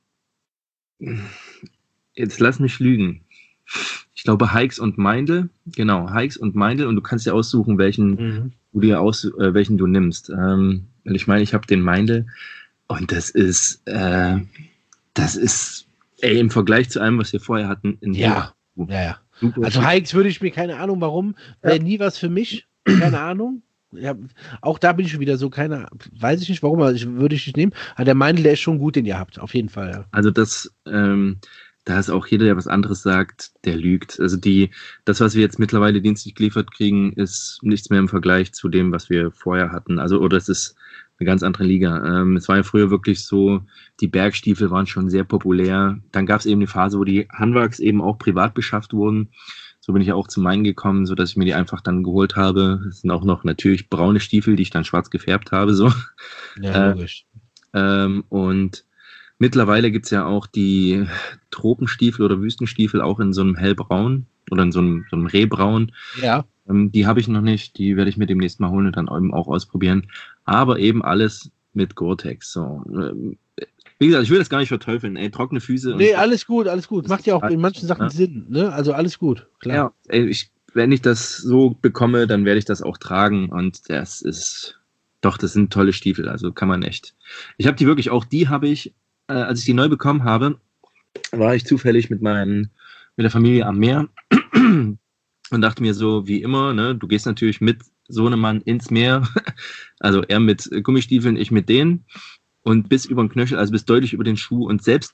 Jetzt lass mich lügen. Ich glaube Hikes und Meindl. Genau, Hikes und Meindl. Und du kannst dir aussuchen, welchen mhm. du dir aus, äh, welchen du nimmst. Ähm, ich meine, ich habe den Meindl und das ist, äh, das ist, ey, im Vergleich zu allem, was wir vorher hatten. In ja, ja, ja. Also Hikes würde ich mir, keine Ahnung warum, wäre ja. nie was für mich. Keine Ahnung. Ja, auch da bin ich schon wieder so, keine, weiß ich nicht warum, aber ich würde ich nicht nehmen. Aber der Meindl, der ist schon gut, den ihr habt, auf jeden Fall. Ja. Also das, ähm, da ist auch jeder, der was anderes sagt, der lügt. Also die, das, was wir jetzt mittlerweile dienstlich geliefert kriegen, ist nichts mehr im Vergleich zu dem, was wir vorher hatten. Also, oder es ist eine ganz andere Liga. Ähm, es war ja früher wirklich so, die Bergstiefel waren schon sehr populär. Dann gab es eben eine Phase, wo die Hanwachs eben auch privat beschafft wurden. So bin ich ja auch zu meinen gekommen, so dass ich mir die einfach dann geholt habe. Das sind auch noch natürlich braune Stiefel, die ich dann schwarz gefärbt habe, so. Ja, logisch. Äh, ähm, und mittlerweile gibt es ja auch die Tropenstiefel oder Wüstenstiefel auch in so einem hellbraun oder in so einem, so einem Rehbraun. Ja. Ähm, die habe ich noch nicht, die werde ich mir demnächst mal holen und dann eben auch ausprobieren. Aber eben alles mit Gore-Tex. So. Ähm, wie gesagt, ich will das gar nicht verteufeln, ey, trockene Füße. Nee, alles gut, alles gut. Macht ja auch in manchen Sachen ja. Sinn, ne? Also alles gut, klar. Ja, ey, ich, wenn ich das so bekomme, dann werde ich das auch tragen und das ist, doch, das sind tolle Stiefel, also kann man echt. Ich habe die wirklich, auch die habe ich, äh, als ich die neu bekommen habe, war ich zufällig mit meinen, mit der Familie am Meer und dachte mir so, wie immer, ne, du gehst natürlich mit Sohnemann ins Meer, also er mit Gummistiefeln, ich mit denen und bis über den Knöchel, also bis deutlich über den Schuh und selbst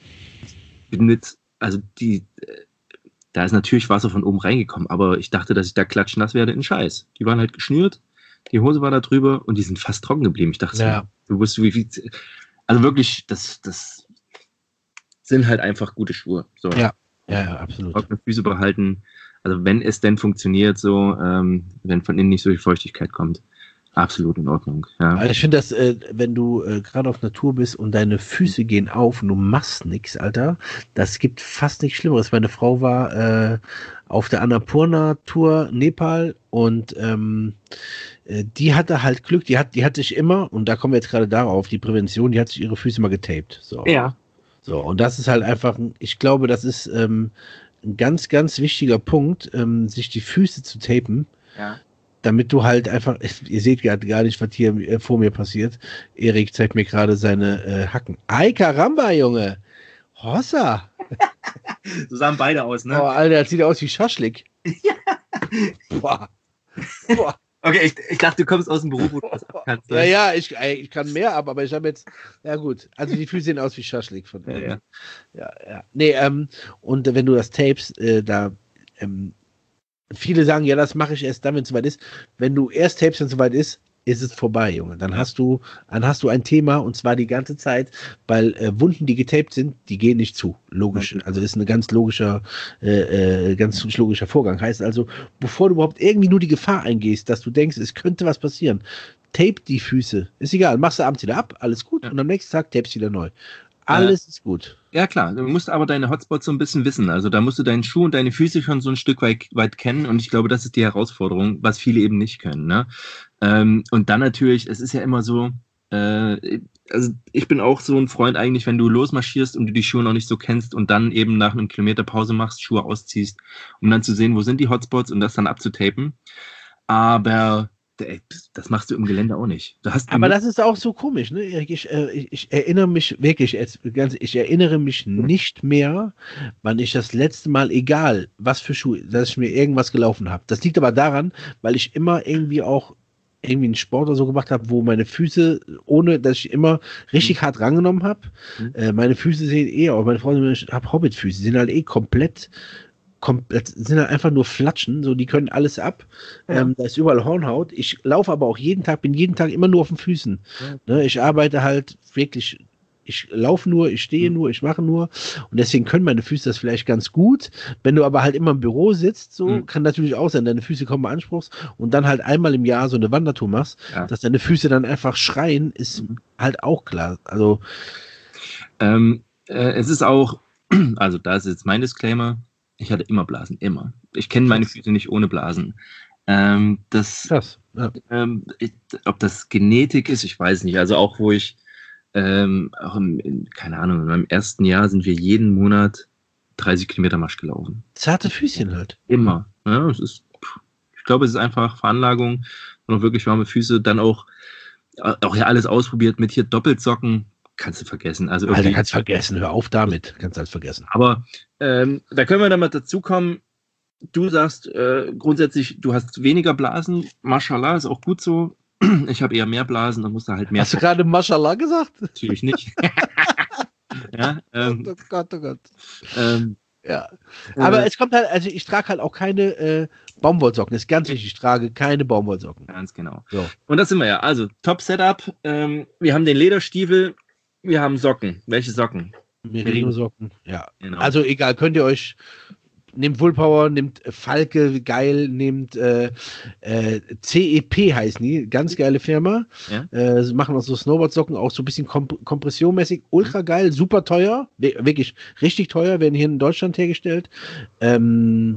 mit, also die, da ist natürlich Wasser von oben reingekommen, aber ich dachte, dass ich da klatschnass werde in Scheiß. Die waren halt geschnürt, die Hose war da drüber und die sind fast trocken geblieben. Ich dachte, ja. du wusstest, wie viel, also wirklich, das, das sind halt einfach gute Schuhe. So. Ja, ja, ja, absolut. Trockene Füße behalten, also wenn es denn funktioniert, so, ähm, wenn von innen nicht so viel Feuchtigkeit kommt, absolut in Ordnung. Ja. Also ich finde, dass, äh, wenn du äh, gerade auf Natur bist und deine Füße gehen auf und du machst nichts, Alter, das gibt fast nichts Schlimmeres. Meine Frau war äh, auf der Annapurna-Tour Nepal und ähm, äh, die hatte halt Glück, die hat, die hat sich immer, und da kommen wir jetzt gerade darauf, die Prävention, die hat sich ihre Füße mal getaped. So. Ja. So, und das ist halt einfach, ich glaube, das ist ähm, ein ganz, ganz wichtiger Punkt, ähm, sich die Füße zu tapen. Ja. Damit du halt einfach, ihr seht gerade gar nicht, was hier äh, vor mir passiert. Erik zeigt mir gerade seine äh, Hacken. Ay, Karamba, Junge! Hossa! So sahen beide aus, ne? Oh, Alter, das sieht aus wie Schaschlik. Ja. Boah. Boah. Okay, ich, ich dachte, du kommst aus dem Beruf, wo du das kannst. Ja, ja, ich, ich kann mehr ab, aber ich habe jetzt, ja gut, also die Füße sehen aus wie Schaschlik von ja, ja. ja, ja. Nee, ähm, und äh, wenn du das tapest, äh, da, ähm, viele sagen, ja, das mache ich erst dann, wenn es soweit ist. Wenn du erst tapest, wenn es soweit ist, ist es vorbei, Junge. Dann hast du, dann hast du ein Thema und zwar die ganze Zeit, weil äh, Wunden, die getaped sind, die gehen nicht zu. Logisch. Also ist ein ganz logischer, äh, äh, ganz logischer Vorgang. Heißt also, bevor du überhaupt irgendwie nur die Gefahr eingehst, dass du denkst, es könnte was passieren, tape die Füße. Ist egal. Machst du abends wieder ab, alles gut. Ja. Und am nächsten Tag tapest wieder neu. Alles äh, ist gut. Ja, klar. Du musst aber deine Hotspots so ein bisschen wissen. Also da musst du deinen Schuh und deine Füße schon so ein Stück weit, weit kennen. Und ich glaube, das ist die Herausforderung, was viele eben nicht können. Ne? Ähm, und dann natürlich, es ist ja immer so, äh, also ich bin auch so ein Freund eigentlich, wenn du losmarschierst und du die Schuhe noch nicht so kennst und dann eben nach einem Kilometer Pause machst, Schuhe ausziehst, um dann zu sehen, wo sind die Hotspots und das dann abzutapen. Aber das machst du im Gelände auch nicht. Du hast Aber das ist auch so komisch, ne? Ich, ich, ich erinnere mich wirklich, jetzt ganz, ich erinnere mich nicht mehr, wann ich das letzte Mal, egal was für Schuhe, dass ich mir irgendwas gelaufen habe. Das liegt aber daran, weil ich immer irgendwie auch irgendwie einen Sport oder so gemacht habe, wo meine Füße, ohne dass ich immer richtig hart rangenommen habe, mhm. äh, meine Füße sehen eh, auch meine Freunde, ich habe Hobbitfüße, sind halt eh komplett komplett, sind halt einfach nur Flatschen, so die können alles ab. Ja. Ähm, da ist überall Hornhaut. Ich laufe aber auch jeden Tag, bin jeden Tag immer nur auf den Füßen. Ja. Ne, ich arbeite halt wirklich, ich laufe nur, ich stehe mhm. nur, ich mache nur. Und deswegen können meine Füße das vielleicht ganz gut. Wenn du aber halt immer im Büro sitzt, so mhm. kann natürlich auch sein, deine Füße kommen beanspruchst und dann halt einmal im Jahr so eine Wandertour machst, ja. dass deine Füße dann einfach schreien, ist mhm. halt auch klar. Also ähm, äh, es ist auch, also da ist jetzt mein Disclaimer, ich hatte immer Blasen, immer. Ich kenne meine Füße nicht ohne Blasen. Ähm, das, Krass, ja. ähm, ich, ob das Genetik ist, ich weiß nicht. Also auch wo ich, ähm, auch im, in, keine Ahnung, in meinem ersten Jahr sind wir jeden Monat dreißig Kilometer Marsch gelaufen. Zarte Füßchen halt. Immer. Ja, es ist, ich glaube, es ist einfach Veranlagung und auch wirklich warme Füße. Dann auch, auch ja alles ausprobiert mit hier Doppelsocken. Kannst du vergessen. Also Alter, kannst du vergessen. Hör auf damit. Kannst du alles vergessen. Aber ähm, da können wir dann mal dazu kommen. Du sagst äh, grundsätzlich, du hast weniger Blasen. Mashallah, ist auch gut so. Ich habe eher mehr Blasen, dann musst du halt mehr. Hast du gerade Mashallah gesagt? Natürlich nicht. ja, ähm, oh Gott, oh Gott. Ähm, ja. Aber äh, es kommt halt, also ich trage halt auch keine äh, Baumwollsocken. Das ist ganz wichtig. Ich trage keine Baumwollsocken. Ganz genau. So. Und das sind wir ja. Also, Top-Setup. Ähm, wir haben den Lederstiefel. Wir haben Socken. Welche Socken? Merino-Socken, ja. Genau. Also egal, könnt ihr euch, nehmt Woolpower, nehmt Falke, geil, nehmt äh, äh, C E P heißen die, ganz geile Firma. Ja. Äh, machen auch so Snowboard-Socken, auch so ein bisschen komp kompressionmäßig, ultra geil, super teuer, wirklich richtig teuer, werden hier in Deutschland hergestellt. Ähm,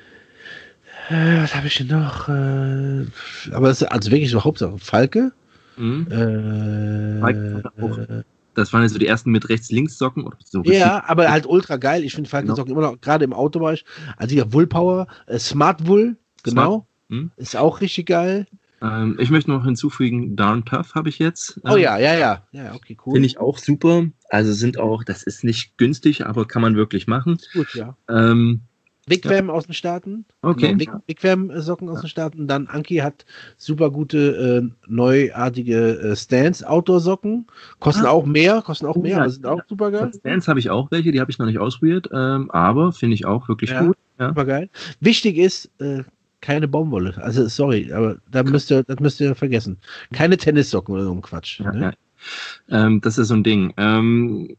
äh, was habe ich denn noch? Äh, aber das ist also wirklich so Hauptsache Falke. Mhm. Äh, Falke auch. das waren jetzt so die ersten mit Rechts-Links-Socken. Oder so ja, aber halt ultra geil. Ich finde Falkensocken genau. immer noch, gerade im Autobereich. Also hier Woolpower, äh, Smart Wool, genau. Smart. Hm. Ist auch richtig geil. Ähm, ich möchte noch hinzufügen, Darn Tough habe ich jetzt. Oh ja, ja, ja. Ja, okay, cool. Finde ich auch super. Also sind auch, das ist nicht günstig, aber kann man wirklich machen. Gut, ja. Ähm, Wigwam ja. aus den Staaten. Okay. Genau, Wigwam-Socken aus den Staaten. Dann Anki hat super gute, äh, neuartige äh, Stance-Outdoor-Socken. Kosten ah. auch mehr, kosten auch oh, mehr, ja. aber sind auch super geil. Stance habe ich auch welche, die habe ich noch nicht ausprobiert, ähm, aber finde ich auch wirklich ja, gut. Ja. Super geil. Wichtig ist, äh, keine Baumwolle. Also, sorry, aber da müsst ihr, das müsst ihr vergessen. Keine Tennissocken oder so ein Quatsch. Ja, ne? ja. Ähm, das ist so ein Ding. Ähm,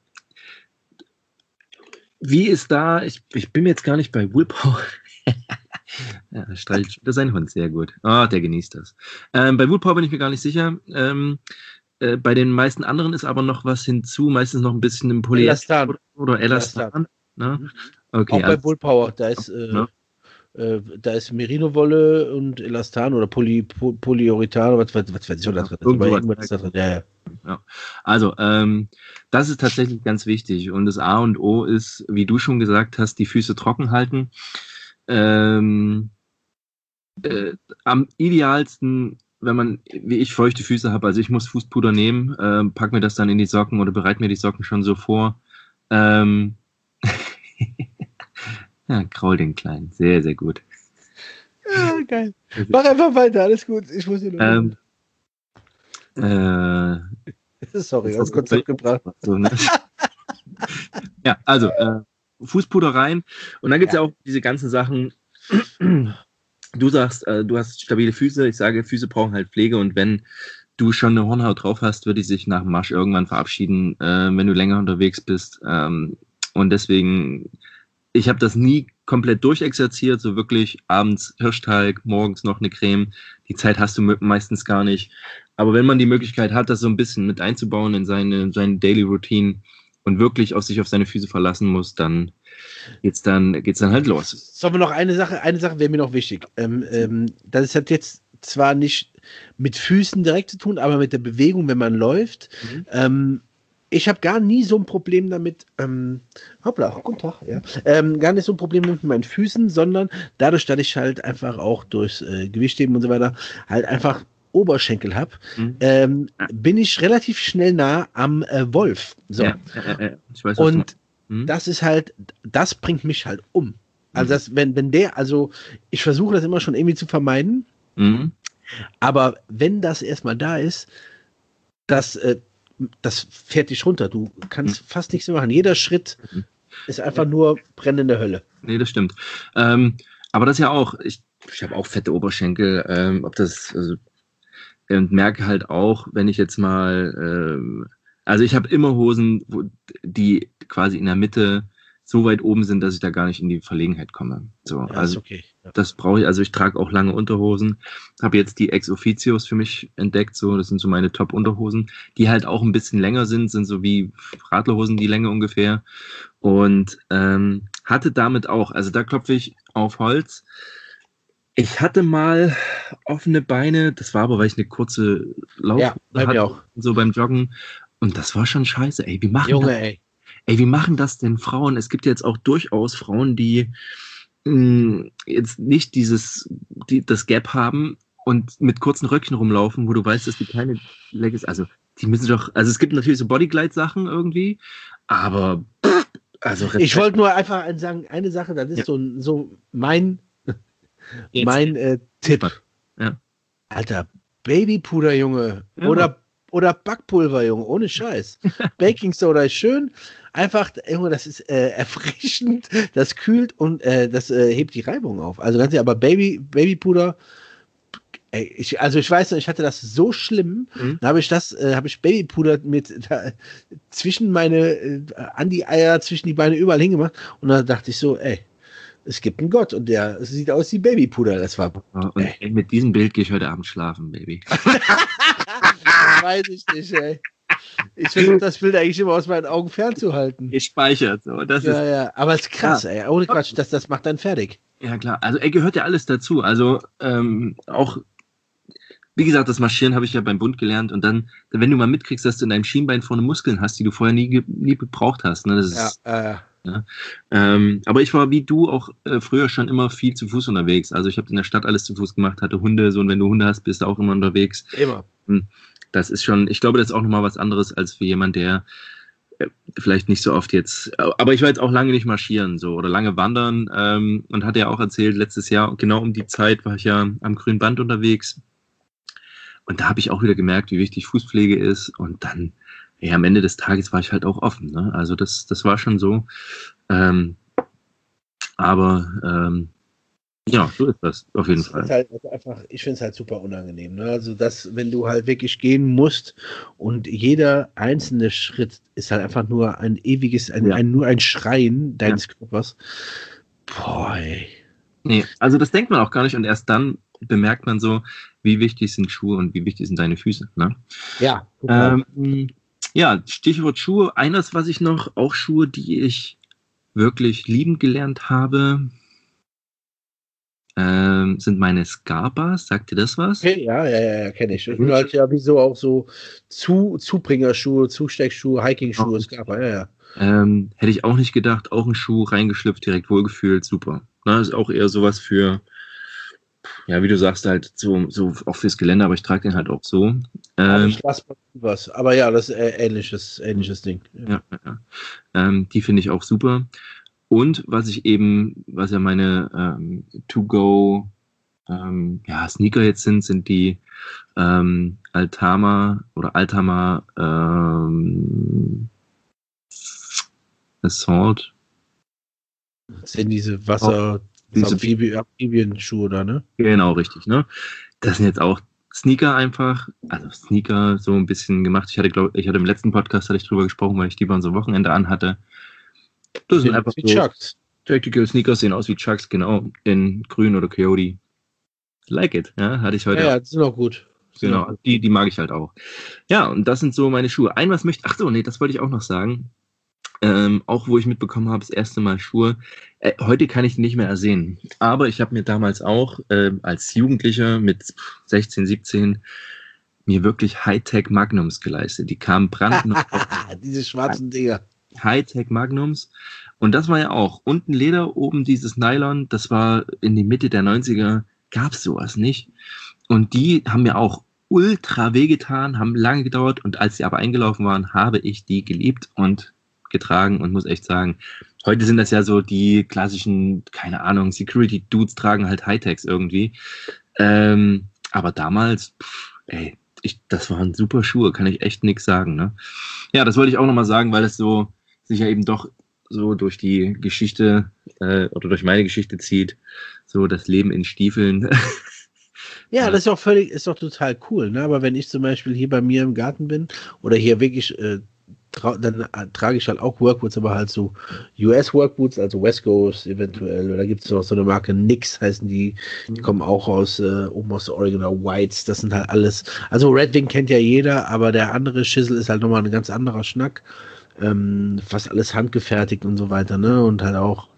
wie ist da, ich, ich bin mir jetzt gar nicht bei Woolpower. Ja, da streicht sein Hund sehr gut. Ah, oh, der genießt das. Ähm, bei Woolpower bin ich mir gar nicht sicher. Ähm, äh, bei den meisten anderen ist aber noch was hinzu, meistens noch ein bisschen im Polyester oder, oder Elastan. Elastan. Ne? Okay, auch bei also, Woolpower, da ist äh, ne? äh, da ist Merino-Wolle und Elastan oder Poly, Poly, Polyurethan oder was, was, was weiß ich, oder ja, drin. Irgendwas da drin. Ja, ja. Ja. Also, ähm, das ist tatsächlich ganz wichtig. Und das A und O ist, wie du schon gesagt hast, die Füße trocken halten. Ähm, äh, am idealsten, wenn man, wie ich, feuchte Füße habe, also ich muss Fußpuder nehmen, äh, pack mir das dann in die Socken oder bereite mir die Socken schon so vor. Ähm, ja, kraul den Kleinen. Sehr, sehr gut. Ja, geil. Mach einfach weiter, alles gut. Ich muss hier nur. Ähm, äh, Sorry, aus Konzept gebracht. So, ne? Ja, also äh, Fußpuder rein. Und dann gibt es ja. ja auch diese ganzen Sachen. Du sagst, äh, du hast stabile Füße. Ich sage, Füße brauchen halt Pflege. Und wenn du schon eine Hornhaut drauf hast, wird die sich nach dem Marsch irgendwann verabschieden, äh, wenn du länger unterwegs bist. Ähm, und deswegen, ich habe das nie komplett durchexerziert, so wirklich abends Hirschtalg, morgens noch eine Creme. Die Zeit hast du meistens gar nicht. Aber wenn man die Möglichkeit hat, das so ein bisschen mit einzubauen in seine, seine Daily Routine und wirklich auf sich auf seine Füße verlassen muss, dann geht's dann, geht's dann halt los. Sollen wir noch eine Sache, eine Sache wäre mir noch wichtig. Ähm, ähm, das hat jetzt zwar nicht mit Füßen direkt zu tun, aber mit der Bewegung, wenn man läuft. Mhm. Ähm, ich habe gar nie so ein Problem damit, ähm, hoppla, guten Tag, ja, ähm, gar nicht so ein Problem mit meinen Füßen, sondern dadurch, dass ich halt einfach auch durchs äh, Gewichtheben und so weiter halt einfach Oberschenkel habe, mhm. ähm, bin ich relativ schnell nah am äh, Wolf. So. Ja, ja, ja, ich weiß, und mhm. das ist halt, das bringt mich halt um. Also das, wenn, wenn der, also ich versuche das immer schon irgendwie zu vermeiden, mhm. aber wenn das erstmal da ist, das, äh, das fährt dich runter. Du kannst mhm. fast nichts mehr machen. Jeder Schritt mhm. ist einfach ja. nur brennende Hölle. Nee, das stimmt. Ähm, aber das ja auch, ich, ich habe auch fette Oberschenkel, ähm, ob das, also und merke halt auch, wenn ich jetzt mal, ähm, also ich habe immer Hosen, wo, die quasi in der Mitte so weit oben sind, dass ich da gar nicht in die Verlegenheit komme. So, ja, also okay. ja. das brauche ich. Also ich trage auch lange Unterhosen. Habe jetzt die Ex Officios für mich entdeckt. So, das sind so meine Top-Unterhosen, die halt auch ein bisschen länger sind, sind so wie Radlerhosen die Länge ungefähr. Und ähm, hatte damit auch, also da klopfe ich auf Holz. Ich hatte mal offene Beine, das war aber, weil ich eine kurze Lauf ja, hatte, auch. so beim Joggen. Und das war schon scheiße, ey. Wie machen Junge, das, ey. ey, wie machen das denn Frauen? Es gibt jetzt auch durchaus Frauen, die mh, jetzt nicht dieses, die, das Gap haben und mit kurzen Röckchen rumlaufen, wo du weißt, dass die keine Leg ist. Also, die müssen doch, also es gibt natürlich so Bodyglide-Sachen irgendwie, aber pff, also ich wollte nur einfach sagen, eine Sache, das ist ja. so, so mein Jetzt. Mein äh, Tipp. Ja. Alter, Babypuder, Junge. Ja. Oder, oder Backpulver, Junge. Ohne Scheiß. Baking Soda ist schön. Einfach, Junge, das ist äh, erfrischend. Das kühlt und äh, das äh, hebt die Reibung auf. Also ganz ehrlich, aber Baby, Babypuder, ey, ich, also ich weiß noch, ich hatte das so schlimm. Mhm. Da habe ich das, äh, habe ich Babypuder mit da, zwischen meine, äh, an die Eier, zwischen die Beine überall hingemacht. Und da dachte ich so, ey, es gibt einen Gott und der sieht aus wie Babypuder. Das war. Und ey. Mit diesem Bild gehe ich heute Abend schlafen, Baby. Weiß ich nicht, ey. Ich versuche das Bild eigentlich immer aus meinen Augen fernzuhalten. Gespeichert. So. Das ja, ist, ja, aber es ist krass, ja. ey. Ohne Quatsch, das, das macht dann fertig. Ja, klar. Also, ey, gehört ja alles dazu. Also, ähm, auch wie gesagt, das Marschieren habe ich ja beim Bund gelernt und dann, wenn du mal mitkriegst, dass du in deinem Schienbein vorne Muskeln hast, die du vorher nie, nie gebraucht hast, ne, das ist, ja, äh. ja. Ähm, aber ich war wie du auch äh, früher schon immer viel zu Fuß unterwegs. Also ich habe in der Stadt alles zu Fuß gemacht, hatte Hunde, so und wenn du Hunde hast, bist du auch immer unterwegs. Immer. Das ist schon, ich glaube, das ist auch nochmal was anderes als für jemand, der äh, vielleicht nicht so oft jetzt, aber ich war jetzt auch lange nicht marschieren so oder lange wandern ähm, und hatte ja auch erzählt, letztes Jahr, genau um die Zeit war ich ja am grünen Band unterwegs und da habe ich auch wieder gemerkt, wie wichtig Fußpflege ist und dann ja, am Ende des Tages war ich halt auch offen. Ne? Also das, das war schon so. Ähm, aber ähm, ja, so ist das auf jeden das Fall. Halt einfach, ich finde es halt super unangenehm. Ne? Also das, wenn du halt wirklich gehen musst und jeder einzelne Schritt ist halt einfach nur ein ewiges, ein, Ja. ein, nur ein Schreien deines Ja. Körpers. Boah, ey. Nee, also das denkt man auch gar nicht und erst dann bemerkt man so, wie wichtig sind Schuhe und wie wichtig sind deine Füße. Ne? Ja, ähm, ja, Stichwort Schuhe. Eines, was ich noch, auch Schuhe, die ich wirklich lieben gelernt habe, ähm, sind meine Scarpas. Sagt ihr das was? Okay, ja, ja, ja, ja kenne ich. Ich bin halt ja wieso auch so zu, Zubringerschuhe, Zusteckschuhe, Hiking-Schuhe, Scarpa, ja, ja. Ähm, hätte ich auch nicht gedacht, auch ein Schuh reingeschlüpft, direkt wohlgefühlt, super. Ne, ist auch eher sowas für, ja, wie du sagst, halt so, so auch fürs Gelände, aber ich trage den halt auch so. Ähm, Ähm, ich lasse mal was, aber ja, das ist äh, ähnliches, ähnliches Ding. Ja, ja. Ähm, die finde ich auch super. Und was ich eben, was ja meine ähm, To-Go ähm, ja, Sneaker jetzt sind, sind die ähm, Altama oder Altama ähm, Assault. Das sind diese Wasser, Diese Amphibien-Schuhe da, ne? Genau, richtig, ne? Das sind jetzt auch Sneaker einfach, also Sneaker so ein bisschen gemacht. Ich hatte, glaube ich, hatte im letzten Podcast hatte ich drüber gesprochen, weil ich die bei unserem Wochenende anhatte. Das sind einfach wie so Chucks. Tactical Sneakers, sehen aus wie Chucks, genau, in grün oder Coyote. Like it, ja, hatte ich heute. Ja, auch. ja, die sind auch gut. Sind Genau, auch gut. die, die mag ich halt auch. Ja, und das sind so meine Schuhe. Ein was möchte, ach so, nee, das wollte ich auch noch sagen. Ähm, auch wo ich mitbekommen habe, das erste Mal Schuhe. Äh, heute kann ich die nicht mehr ersehen. Aber ich habe mir damals auch äh, als Jugendlicher mit sechzehn, siebzehn mir wirklich Hightech Magnums geleistet. Die kamen brandneu. Diese schwarzen Dinger. Hightech Magnums. Und das war ja auch unten Leder, oben dieses Nylon. Das war in die Mitte der neunziger, gab es sowas nicht. Und die haben mir auch ultra wehgetan, haben lange gedauert. Und als sie aber eingelaufen waren, habe ich die geliebt und getragen und muss echt sagen, heute sind das ja so die klassischen, keine Ahnung, Security-Dudes tragen halt Hightechs irgendwie. Ähm, aber damals, pff, ey, ich, das waren super Schuhe, kann ich echt nichts sagen. Ne? Ja, das wollte ich auch nochmal sagen, weil es so sich ja eben doch so durch die Geschichte äh, oder durch meine Geschichte zieht, so das Leben in Stiefeln. Ja, das ist auch völlig, ist doch total cool, ne? Aber wenn ich zum Beispiel hier bei mir im Garten bin oder hier wirklich, äh, tra dann äh, trage ich halt auch Workboots, aber halt so U S-Workboots, also West Coast eventuell. Oder gibt es noch so eine Marke, Nix heißen die, die kommen auch aus, äh, oben aus Oregon oder Whites, das sind halt alles, also Red Wing kennt ja jeder, aber der andere Schissel ist halt nochmal ein ganz anderer Schnack. Ähm, fast alles handgefertigt und so weiter, ne? Und halt auch,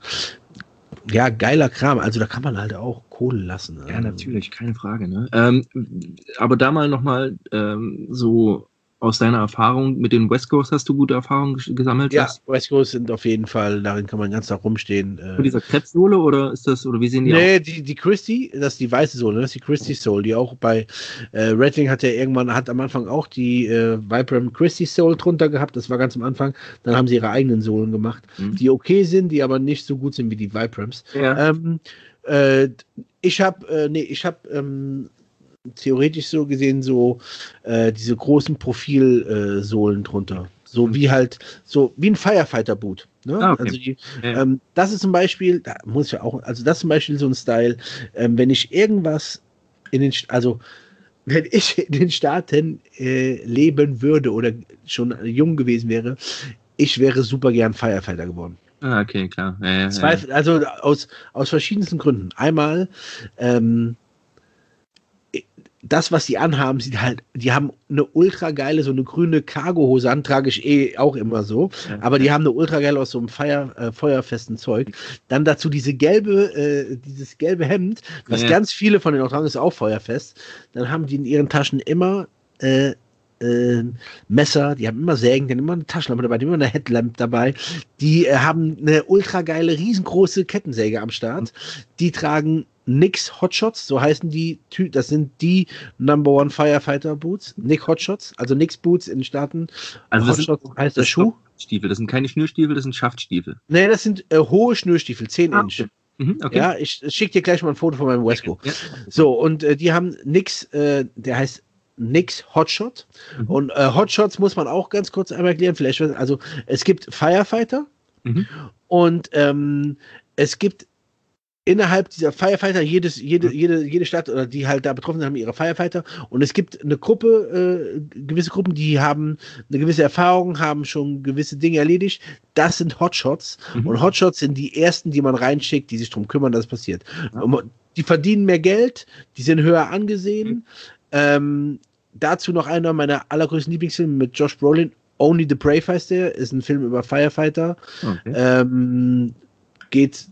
ja, geiler Kram. Also da kann man halt auch Kohle lassen. Ja, natürlich, keine Frage. Ne? Ähm, aber da mal nochmal ähm, so aus deiner Erfahrung mit den West Coast, hast du gute Erfahrungen gesammelt? Ja, West Coast sind auf jeden Fall, darin kann man ganz Tag rumstehen. Mit dieser Kreppsohle oder ist das, oder wie sehen die nee, aus? die, die Christie, das ist die weiße Sohle, das ist die Christie Soul, die auch bei äh, Red Wing hat ja irgendwann, hat am Anfang auch die äh, Vibram Christie Soul drunter gehabt, das war ganz am Anfang, dann haben sie ihre eigenen Sohlen gemacht, mhm. die okay sind, die aber nicht so gut sind wie die Vibrams. Ja. Ähm, äh, ich habe, äh, nee, ich habe ähm, theoretisch so gesehen so äh, diese großen Profilsohlen äh, drunter. So wie halt, so wie ein Firefighter-Boot. Ne? Ah, okay. Also die, ja. ähm, das ist zum Beispiel, da muss ich ja auch, also das ist zum Beispiel so ein Style, ähm, wenn ich irgendwas in den, also wenn ich in den Staaten äh, leben würde oder schon jung gewesen wäre, ich wäre super gern Firefighter geworden. Ah, okay, klar. Ja, ja, Zwei, ja. also aus, aus verschiedensten Gründen. Einmal, ähm, das, was die anhaben, sieht halt, die haben eine ultra geile, so eine grüne Cargohose an, trage ich eh auch immer so, ja, aber die ja. haben eine ultra geile aus so einem Feier, äh, feuerfesten Zeug. Dann dazu diese gelbe, äh, dieses gelbe Hemd, was ja. ganz viele von den auch tragen, ist auch feuerfest. Dann haben die in ihren Taschen immer äh, äh, Messer, die haben immer Sägen, die haben immer eine Taschenlampe dabei, die haben immer eine Headlamp dabei. Die äh, haben eine ultra geile, riesengroße Kettensäge am Start. Die tragen Nix Hotshots, so heißen die, das sind die Number One Firefighter Boots, Nick Hotshots, also Nix Boots in den Staaten. Also Hotshots sind, heißt der Schuh. Stiefel, das sind keine Schnürstiefel, das sind Schaftstiefel. Nee, das sind äh, hohe Schnürstiefel, zehn ah, Inch. Okay. Mhm, okay. Ja, ich schicke dir gleich mal ein Foto von meinem Wesco. Ja. So, und äh, die haben Nix, äh, der heißt Nix Hotshot. Mhm. Und äh, Hotshots muss man auch ganz kurz einmal erklären, vielleicht, also es gibt Firefighter mhm. und ähm, es gibt innerhalb dieser Firefighter, jedes, jede, jede, jede Stadt oder die halt da betroffen sind, haben ihre Firefighter und es gibt eine Gruppe, äh, gewisse Gruppen, die haben eine gewisse Erfahrung, haben schon gewisse Dinge erledigt. Das sind Hotshots mhm. und Hotshots sind die ersten, die man reinschickt, die sich darum kümmern, dass es passiert. Ja. Und die verdienen mehr Geld, die sind höher angesehen. Mhm. Ähm, dazu noch einer meiner allergrößten Lieblingsfilme mit Josh Brolin, Only the Brave heißt der, ist ein Film über Firefighter. Okay. Ähm, geht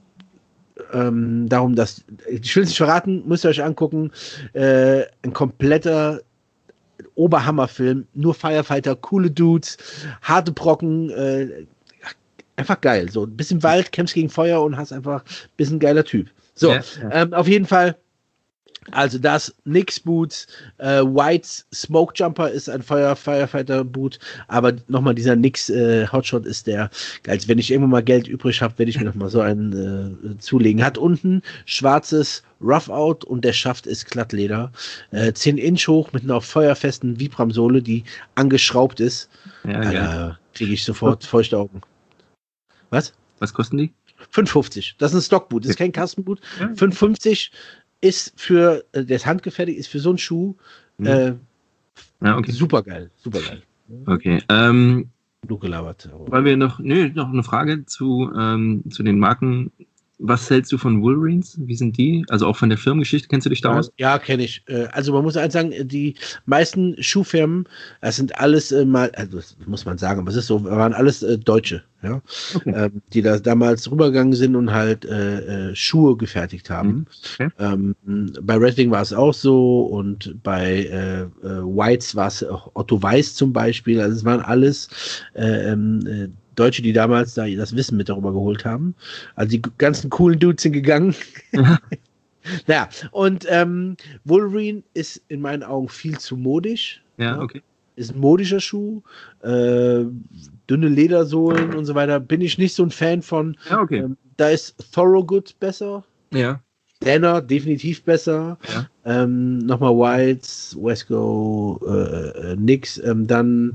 Ähm, darum, dass, ich will es nicht verraten, müsst ihr euch angucken, äh, ein kompletter Oberhammerfilm, nur Firefighter, coole Dudes, harte Brocken, äh, einfach geil, so ein bisschen Wald, kämpfst gegen Feuer und hast einfach ein bisschen geiler Typ. So, ja, ja. Ähm, auf jeden Fall, also das Nix Boots, äh, White's Smoke Jumper ist ein Feuer, Firefighter Boot, aber nochmal dieser Nix äh, Hotshot ist der, als wenn ich irgendwann mal Geld übrig habe, werde ich mir nochmal so einen äh, zulegen. Hat unten schwarzes Rough Out und der Schaft ist Glattleder, äh, zehn Inch hoch mit einer feuerfesten Vibram-Sohle, die angeschraubt ist. Ja, ja. Äh, kriege ich sofort feuchte Augen. Was? Was kosten die? fünf fünfzig. Das ist ein Stockboot, das ist kein Kastenboot. Ja. fünf fünfzig ist für, äh, der ist handgefertigt, ist für so einen Schuh äh, ja, okay. super geil, super geil. Okay, ähm, du gelabert. Weil wir noch, nö, noch eine Frage zu, ähm, zu den Marken. Was hältst du von Wolverines? Wie sind die? Also auch von der Firmengeschichte, kennst du dich da ja, aus? Ja, kenne ich. Also man muss eins sagen, die meisten Schuhfirmen, das sind alles äh, mal, also das muss man sagen, aber es ist so, waren alles äh, Deutsche, ja, okay. ähm, die da damals rübergegangen sind und halt äh, äh, Schuhe gefertigt haben. Okay. Ähm, bei Red Wing war es auch so und bei äh, äh, Whites war es Otto Weiß zum Beispiel. Also es waren alles äh, äh, Deutsche, die damals da das Wissen mit darüber geholt haben. Also die ganzen coolen Dudes sind gegangen. Ja. Naja, und ähm, Wolverine ist in meinen Augen viel zu modisch. Ja, okay. Ist ein modischer Schuh. Äh, dünne Ledersohlen und so weiter. Bin ich nicht so ein Fan von. Ja, okay. Ähm, da ist Thorogood besser. Ja. Danner definitiv besser. Ja. Ähm, nochmal Whites, Wesco, äh, äh, Nix. Ähm, dann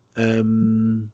ähm,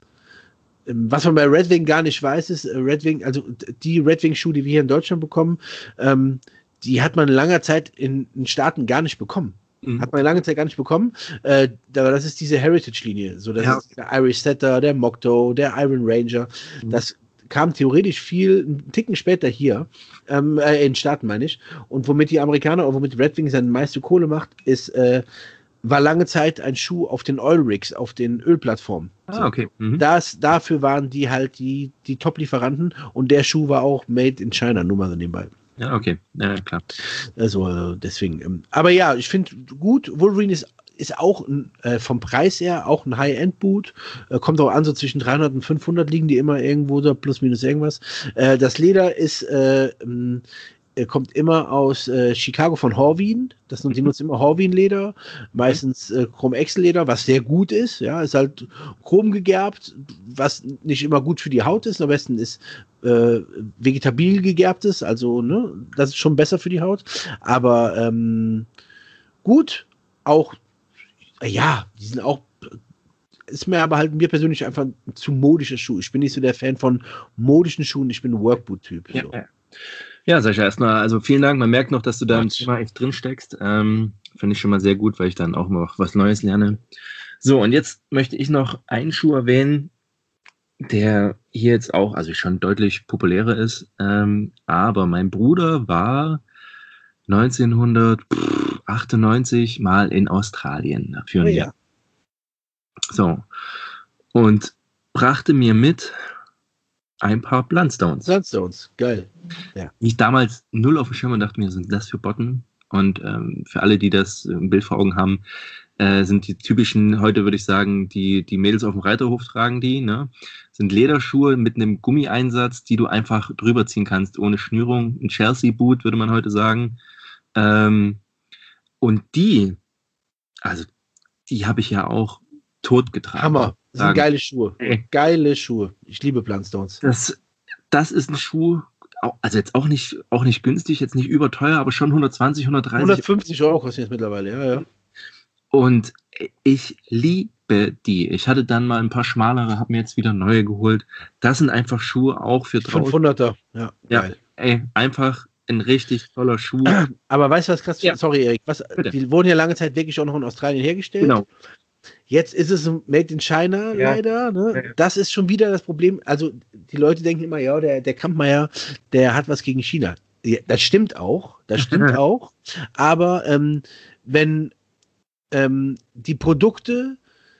was man bei Red Wing gar nicht weiß, ist, Red Wing, also die Red Wing-Schuhe, die wir hier in Deutschland bekommen, ähm, die hat man in langer Zeit in den Staaten gar nicht bekommen. Mhm. Hat man in langer Zeit gar nicht bekommen. Äh, das ist diese Heritage-Linie. So, das ja. ist der Irish Setter, der Mokto, der Iron Ranger. Mhm. Das kam theoretisch viel, einen Ticken später hier, ähm, äh, in den Staaten meine ich. Und womit die Amerikaner, oder womit Red Wing seine meiste Kohle macht, ist, äh, war lange Zeit ein Schuh auf den Oil Rigs, auf den Ölplattformen. Ah, okay. Mhm. Das, dafür waren die halt die, die Top-Lieferanten und der Schuh war auch made in China, nur mal so nebenbei. Ja, okay. Ja, klar. Also deswegen. Ähm, aber ja, ich finde gut, Wolverine ist, ist auch äh, vom Preis her auch ein High-End-Boot. Äh, kommt auch an, so zwischen dreihundert und fünfhundert liegen die immer irgendwo da, plus minus irgendwas. Äh, das Leder ist äh, ähm, kommt immer aus äh, Chicago von Horween. Das die nutzen immer Horween-Leder, meistens äh, Chrom-Excel-Leder, was sehr gut ist. Ja, ist halt chrom gegerbt, was nicht immer gut für die Haut ist. Am besten ist äh, vegetabil gegerbtes, also ne, das ist schon besser für die Haut. Aber ähm, gut, auch ja, die sind auch ist mir aber halt mir persönlich einfach ein zu modischer Schuh. Ich bin nicht so der Fan von modischen Schuhen, ich bin ein Workboot-Typ. Ja, so. ja. Ja, Sascha, erstmal, also vielen Dank. Man merkt noch, dass du da im Thema echt drin steckst. Ähm, Finde ich schon mal sehr gut, weil ich dann auch mal was Neues lerne. So, und jetzt möchte ich noch einen Schuh erwähnen, der hier jetzt auch, also schon deutlich populärer ist. Ähm, aber mein Bruder war neunzehnhundertachtundachtzig achtundneunzig mal in Australien für ein Oh, Jahr. ja. So. Und brachte mir mit ein paar Bloodstones. Bloodstones, geil. Ja. Ich damals null auf dem Schirm und dachte mir, sind das für Botten? Und ähm, für alle, die das im Bild vor Augen haben, äh, sind die typischen, heute würde ich sagen, die, die Mädels auf dem Reiterhof tragen die, ne? Sind Lederschuhe mit einem Gummieinsatz, die du einfach drüber ziehen kannst, ohne Schnürung. Ein Chelsea-Boot, würde man heute sagen. Ähm, und die, also die habe ich ja auch tot getragen. Hammer. Das sind Sagen. geile Schuhe. Ey. Geile Schuhe. Ich liebe Bloodstones. Das, das ist ein Schuh, also jetzt auch nicht, auch nicht günstig, jetzt nicht überteuer, aber schon hundertzwanzig, hundertdreißig. hundertfünfzig Euro kostet jetzt mittlerweile, ja, ja. Und ich liebe die. Ich hatte dann mal ein paar schmalere, habe mir jetzt wieder neue geholt. Das sind einfach Schuhe auch für draußen. fünfhunderter, ja, Ja, geil. ey, einfach ein richtig toller Schuh. Aber weißt du was krass? Ja. Sorry, Erik. Was, Bitte. die wurden ja lange Zeit wirklich auch noch in Australien hergestellt. Genau. Jetzt ist es ein Made in China, Ja. leider. Ne? Ja. Das ist schon wieder das Problem. Also, die Leute denken immer, ja, der, der Kampmeier, der hat was gegen China. Ja, das stimmt auch. Das stimmt auch. Aber ähm, wenn ähm, die Produkte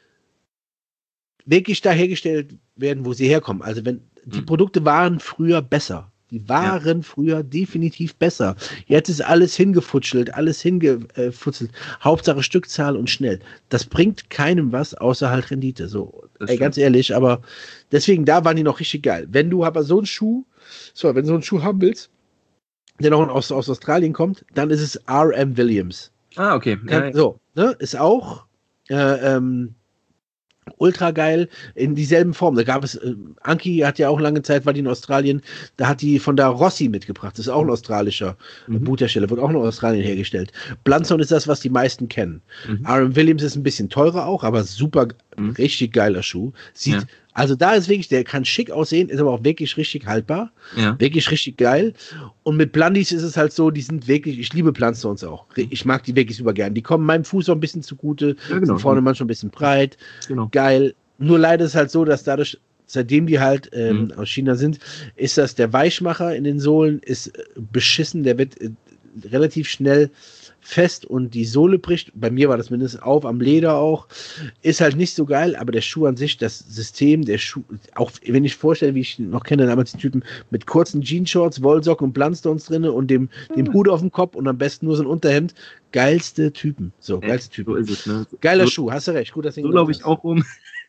wirklich da hergestellt werden, wo sie herkommen, also wenn die Mhm. Produkte waren früher besser. Die waren ja. früher definitiv besser. Jetzt ist alles hingefutschelt, alles hingefutzelt. Hauptsache Stückzahl und schnell. Das bringt keinem was, außer halt Rendite. So, ey, ganz ehrlich, aber deswegen, da waren die noch richtig geil. Wenn du aber so einen Schuh, so, wenn du so einen Schuh haben willst, der noch aus, aus Australien kommt, dann ist es R M Williams. Ah, okay. Kann, Ja, so, ne, ist auch äh, ähm, ultra geil in dieselben Formen. Da gab es, äh, Anki hat ja auch lange Zeit, war die in Australien, da hat die von da Rossi mitgebracht. Das ist auch ein australischer äh, Mhm. Boothersteller, wird auch in Australien hergestellt. Bloodstone ist das, was die meisten kennen. Mhm. R M Williams ist ein bisschen teurer auch, aber super, Mhm. richtig geiler Schuh. Sieht, Ja. also da ist wirklich, der kann schick aussehen, ist aber auch wirklich richtig haltbar. Ja. Wirklich richtig geil. Und mit Blundies ist es halt so, die sind wirklich, ich liebe Bloodstones auch. Ich mag die wirklich super gern. Die kommen meinem Fuß auch ein bisschen zugute, Ja, genau. sind vorne manchmal ein bisschen breit. Genau. Geil. Nur leider ist halt so, dass dadurch, seitdem die halt ähm, Mhm. aus China sind, ist das der Weichmacher in den Sohlen, ist äh, beschissen, der wird äh, relativ schnell fest und die Sohle bricht. Bei mir war das mindestens auf, am Leder auch. Ist halt nicht so geil, aber der Schuh an sich, das System, der Schuh, auch wenn ich vorstelle, wie ich noch kenne, damals die Typen mit kurzen Jeanshorts, Wollsocken und Bloodstones drin und dem, dem Hut auf dem Kopf und am besten nur so ein Unterhemd. Geilste Typen. So, geilste Typen. So ist es, ne? Geiler so, Schuh, hast du recht. Gut, dass du ihn So laufe ich gesagt auch rum.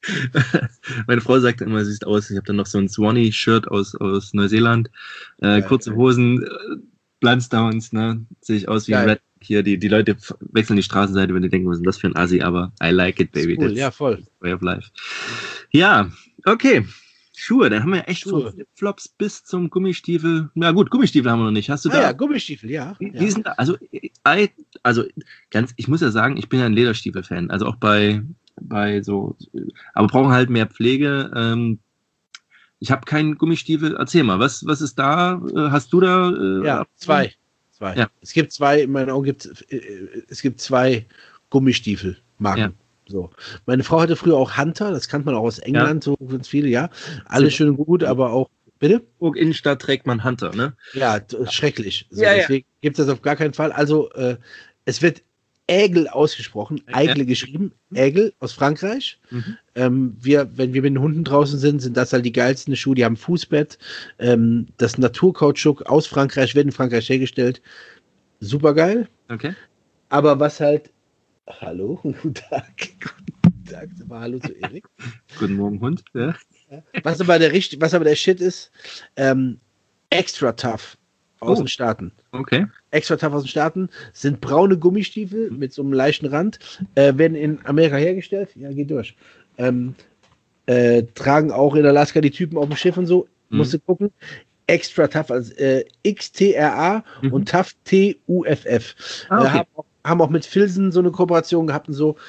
Meine Frau sagt immer, sie sieht aus. Ich habe dann noch so ein Swanee-Shirt aus, aus Neuseeland. Äh, Geil, kurze geil. Hosen, äh, Bloodstones, ne? Sehe ich aus wie ein Geil. Red. Hier, die, die Leute f- wechseln die Straßenseite, wenn die denken, was ist denn das für ein Assi, aber I like it, baby. Cool, That's ja, voll. way of life. Ja, okay. Schuhe, dann haben wir echt Schuhe. von Flipflops bis zum Gummistiefel. Na gut, Gummistiefel haben wir noch nicht. Hast du Ah da? ja, Gummistiefel, ja. Wie, ja. wie sind da, also, I, also ganz, ich muss ja sagen, ich bin ja ein Lederstiefel-Fan, also auch bei, bei so, aber brauchen halt mehr Pflege. Ähm, ich habe keinen Gummistiefel. Erzähl mal, was, was ist da? Äh, Hast du da? Äh, Ja, zwei. Zwei. Ja. Es gibt zwei, in meinen Augen gibt es gibt zwei Gummistiefelmarken. Ja. So. Meine Frau hatte früher auch Hunter, das kannte man auch aus England, so ganz viele, ja. Alles schön und gut, aber auch, bitte? Hamburg Innenstadt trägt man Hunter, ne? Ja, t- schrecklich. So, Ja, ja. deswegen gibt es das auf gar keinen Fall. Also, äh, es wird Aigle ausgesprochen, Aigle Ja. geschrieben, Aigle aus Frankreich. Mhm. Ähm, wir, wenn wir mit den Hunden draußen sind, sind das halt die geilsten Schuhe. Die haben Fußbett. Ähm, das Naturkautschuk aus Frankreich wird in Frankreich hergestellt. Super geil. Okay. Aber was halt. Hallo, guten Tag. Guten Tag. Sag mal Hallo zu Erik. Guten Morgen, Hund. Ja. Was aber der richtig, was aber der Shit ist, ähm, extra tough aus Oh. den Staaten. Okay. Extra tough aus den Staaten sind braune Gummistiefel mit so einem leichten Rand, äh, werden in Amerika hergestellt. Ja, geht durch. Ähm, äh, tragen auch in Alaska die Typen auf dem Schiff und so. Mhm. Musst du gucken. Extra tough, also äh, X T R A Mhm. und tough T U F F. Ah, Äh, okay. haben, auch- haben auch mit Filzen so eine Kooperation gehabt und so.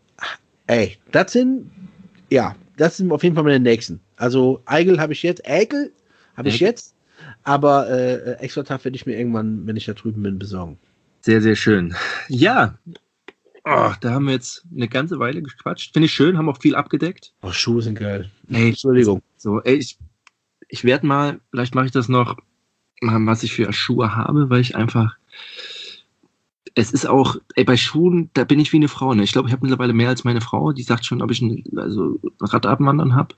Ey, das sind, ja, das sind auf jeden Fall meine nächsten. Also Eigel habe ich jetzt, Eigel habe ich Eigel. jetzt, aber äh, extra tough werde ich mir irgendwann, wenn ich da drüben bin, besorgen. Sehr, sehr schön. Ja. Oh, da haben wir jetzt eine ganze Weile gequatscht. Finde ich schön, haben auch viel abgedeckt. Oh, Schuhe sind geil. Ey, Entschuldigung. So, ey, ich, ich werde mal, vielleicht mache ich das noch, mal, was ich für Schuhe habe, weil ich einfach, es ist auch, ey, bei Schuhen, da bin ich wie eine Frau. Ne? Ich glaube, ich habe mittlerweile mehr als meine Frau. Die sagt schon, ob ich ein also Radabwandern habe.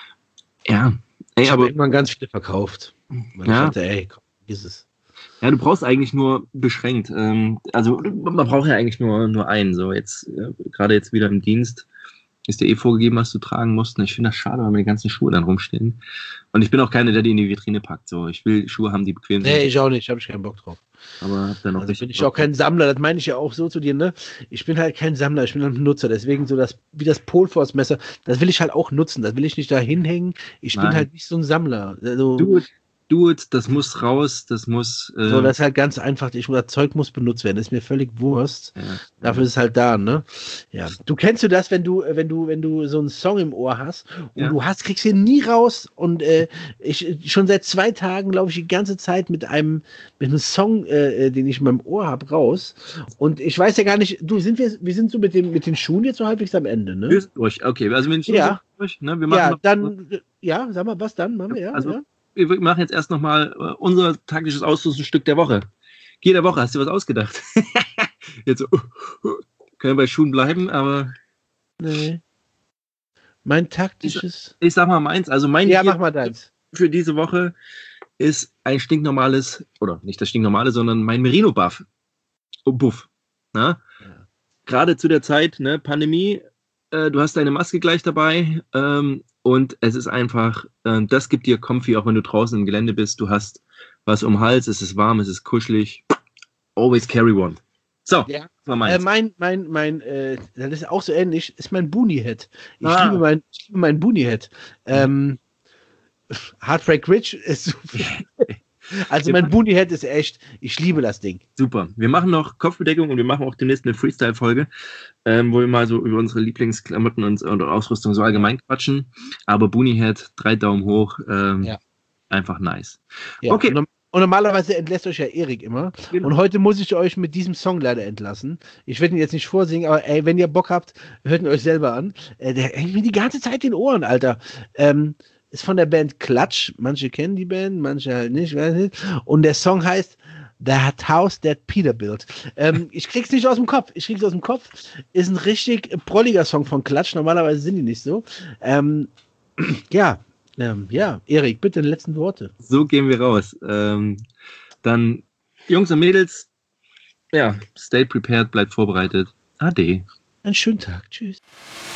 Ja, ey, ich aber habe irgendwann ganz viele verkauft. Weil ja. ich dachte, ey, komm, ist es. Ja, du brauchst eigentlich nur beschränkt. Ähm, also man braucht ja eigentlich nur, nur einen. So jetzt, äh, gerade jetzt wieder im Dienst, ist dir eh vorgegeben, was du tragen musst. Und ich finde das schade, weil mir die ganzen Schuhe dann rumstehen. Und ich bin auch keiner, der die in die Vitrine packt. So, ich will Schuhe haben, die bequem sind. Nee, ich auch nicht, habe ich keinen Bock drauf. Aber hab dann auch also bin ich auch kein Sammler, das meine ich ja auch so zu dir, ne? Ich bin halt kein Sammler, ich bin ein Nutzer, deswegen so das, wie das Polforce-Messer, das will ich halt auch nutzen, das will ich nicht da hinhängen, ich Nein. bin halt nicht so ein Sammler. Also, do it, do it, das muss raus, das muss... Äh, so, das ist halt ganz einfach, ich, das Zeug muss benutzt werden, das ist mir völlig Wurst, ja, dafür ja. ist es halt da, ne? Ja, du kennst du das, wenn du, wenn du, wenn du so einen Song im Ohr hast und Ja. du hast, kriegst ihn nie raus und äh, ich schon seit zwei Tagen, glaube ich, die ganze Zeit mit einem, mit einem Song, äh, den ich in meinem Ohr habe, raus und ich weiß ja gar nicht, du, sind wir, wir sind so mit dem, mit den Schuhen jetzt so halbwegs am Ende, ne? Wir sind durch, okay, also wir sind Ja. durch, ne? Wir machen Ja, noch, dann, ja, sag mal, was dann, machen wir, ja, also ja. wir machen jetzt erst nochmal uh, unser taktisches Ausrüstungsstück der Woche. Jede Woche hast du was ausgedacht. Jetzt so, uh, uh, können wir bei Schuhen bleiben, aber... Nee. Mein taktisches... Ich, ich sag mal meins, also mein Ja, Gier mach mal deins. für diese Woche ist ein stinknormales, oder nicht das stinknormale, sondern mein Merino-Buff. Oh, Buff. Na? Ja. Gerade zu der Zeit, ne, Pandemie, äh, du hast deine Maske gleich dabei ähm, und es ist einfach, äh, das gibt dir Comfy, auch wenn du draußen im Gelände bist, du hast was um den Hals, es ist warm, es ist kuschelig. Always carry one. So, ja. war meins. Äh, mein, mein, mein, äh, das ist auch so ähnlich, ist mein Boonie-Head. Ich, ah. liebe mein, ich liebe mein Boonie-Head. Ähm, Heartbreak Ridge ist so viel. Also mein Boonie-Head ist echt, ich liebe das Ding. Super. Wir machen noch Kopfbedeckung und wir machen auch demnächst eine Freestyle-Folge, ähm, wo wir mal so über unsere Lieblingsklamotten und, und Ausrüstung so allgemein quatschen. Aber Boonie-Head, drei Daumen hoch, ähm, ja. Einfach nice. Ja, okay. Und, und normalerweise entlässt euch ja Erik immer. Genau. Und heute muss ich euch mit diesem Song leider entlassen. Ich werde ihn jetzt nicht vorsingen, aber ey, wenn ihr Bock habt, hört ihn euch selber an. Äh, der hängt mir die ganze Zeit in den Ohren, Alter. Ähm, ist von der Band Clutch. Manche kennen die Band, manche halt nicht, weiß nicht. Und der Song heißt That House That Peter Built. Ähm, ich krieg's nicht aus dem Kopf. Ich krieg's aus dem Kopf. Ist ein richtig prolliger Song von Clutch. Normalerweise sind die nicht so. Ähm, ja, ähm, ja, Erik, bitte die letzten Worte. So gehen wir raus. Ähm, dann, Jungs und Mädels, ja, stay prepared, bleibt vorbereitet. Ade. Einen schönen Tag. Tschüss.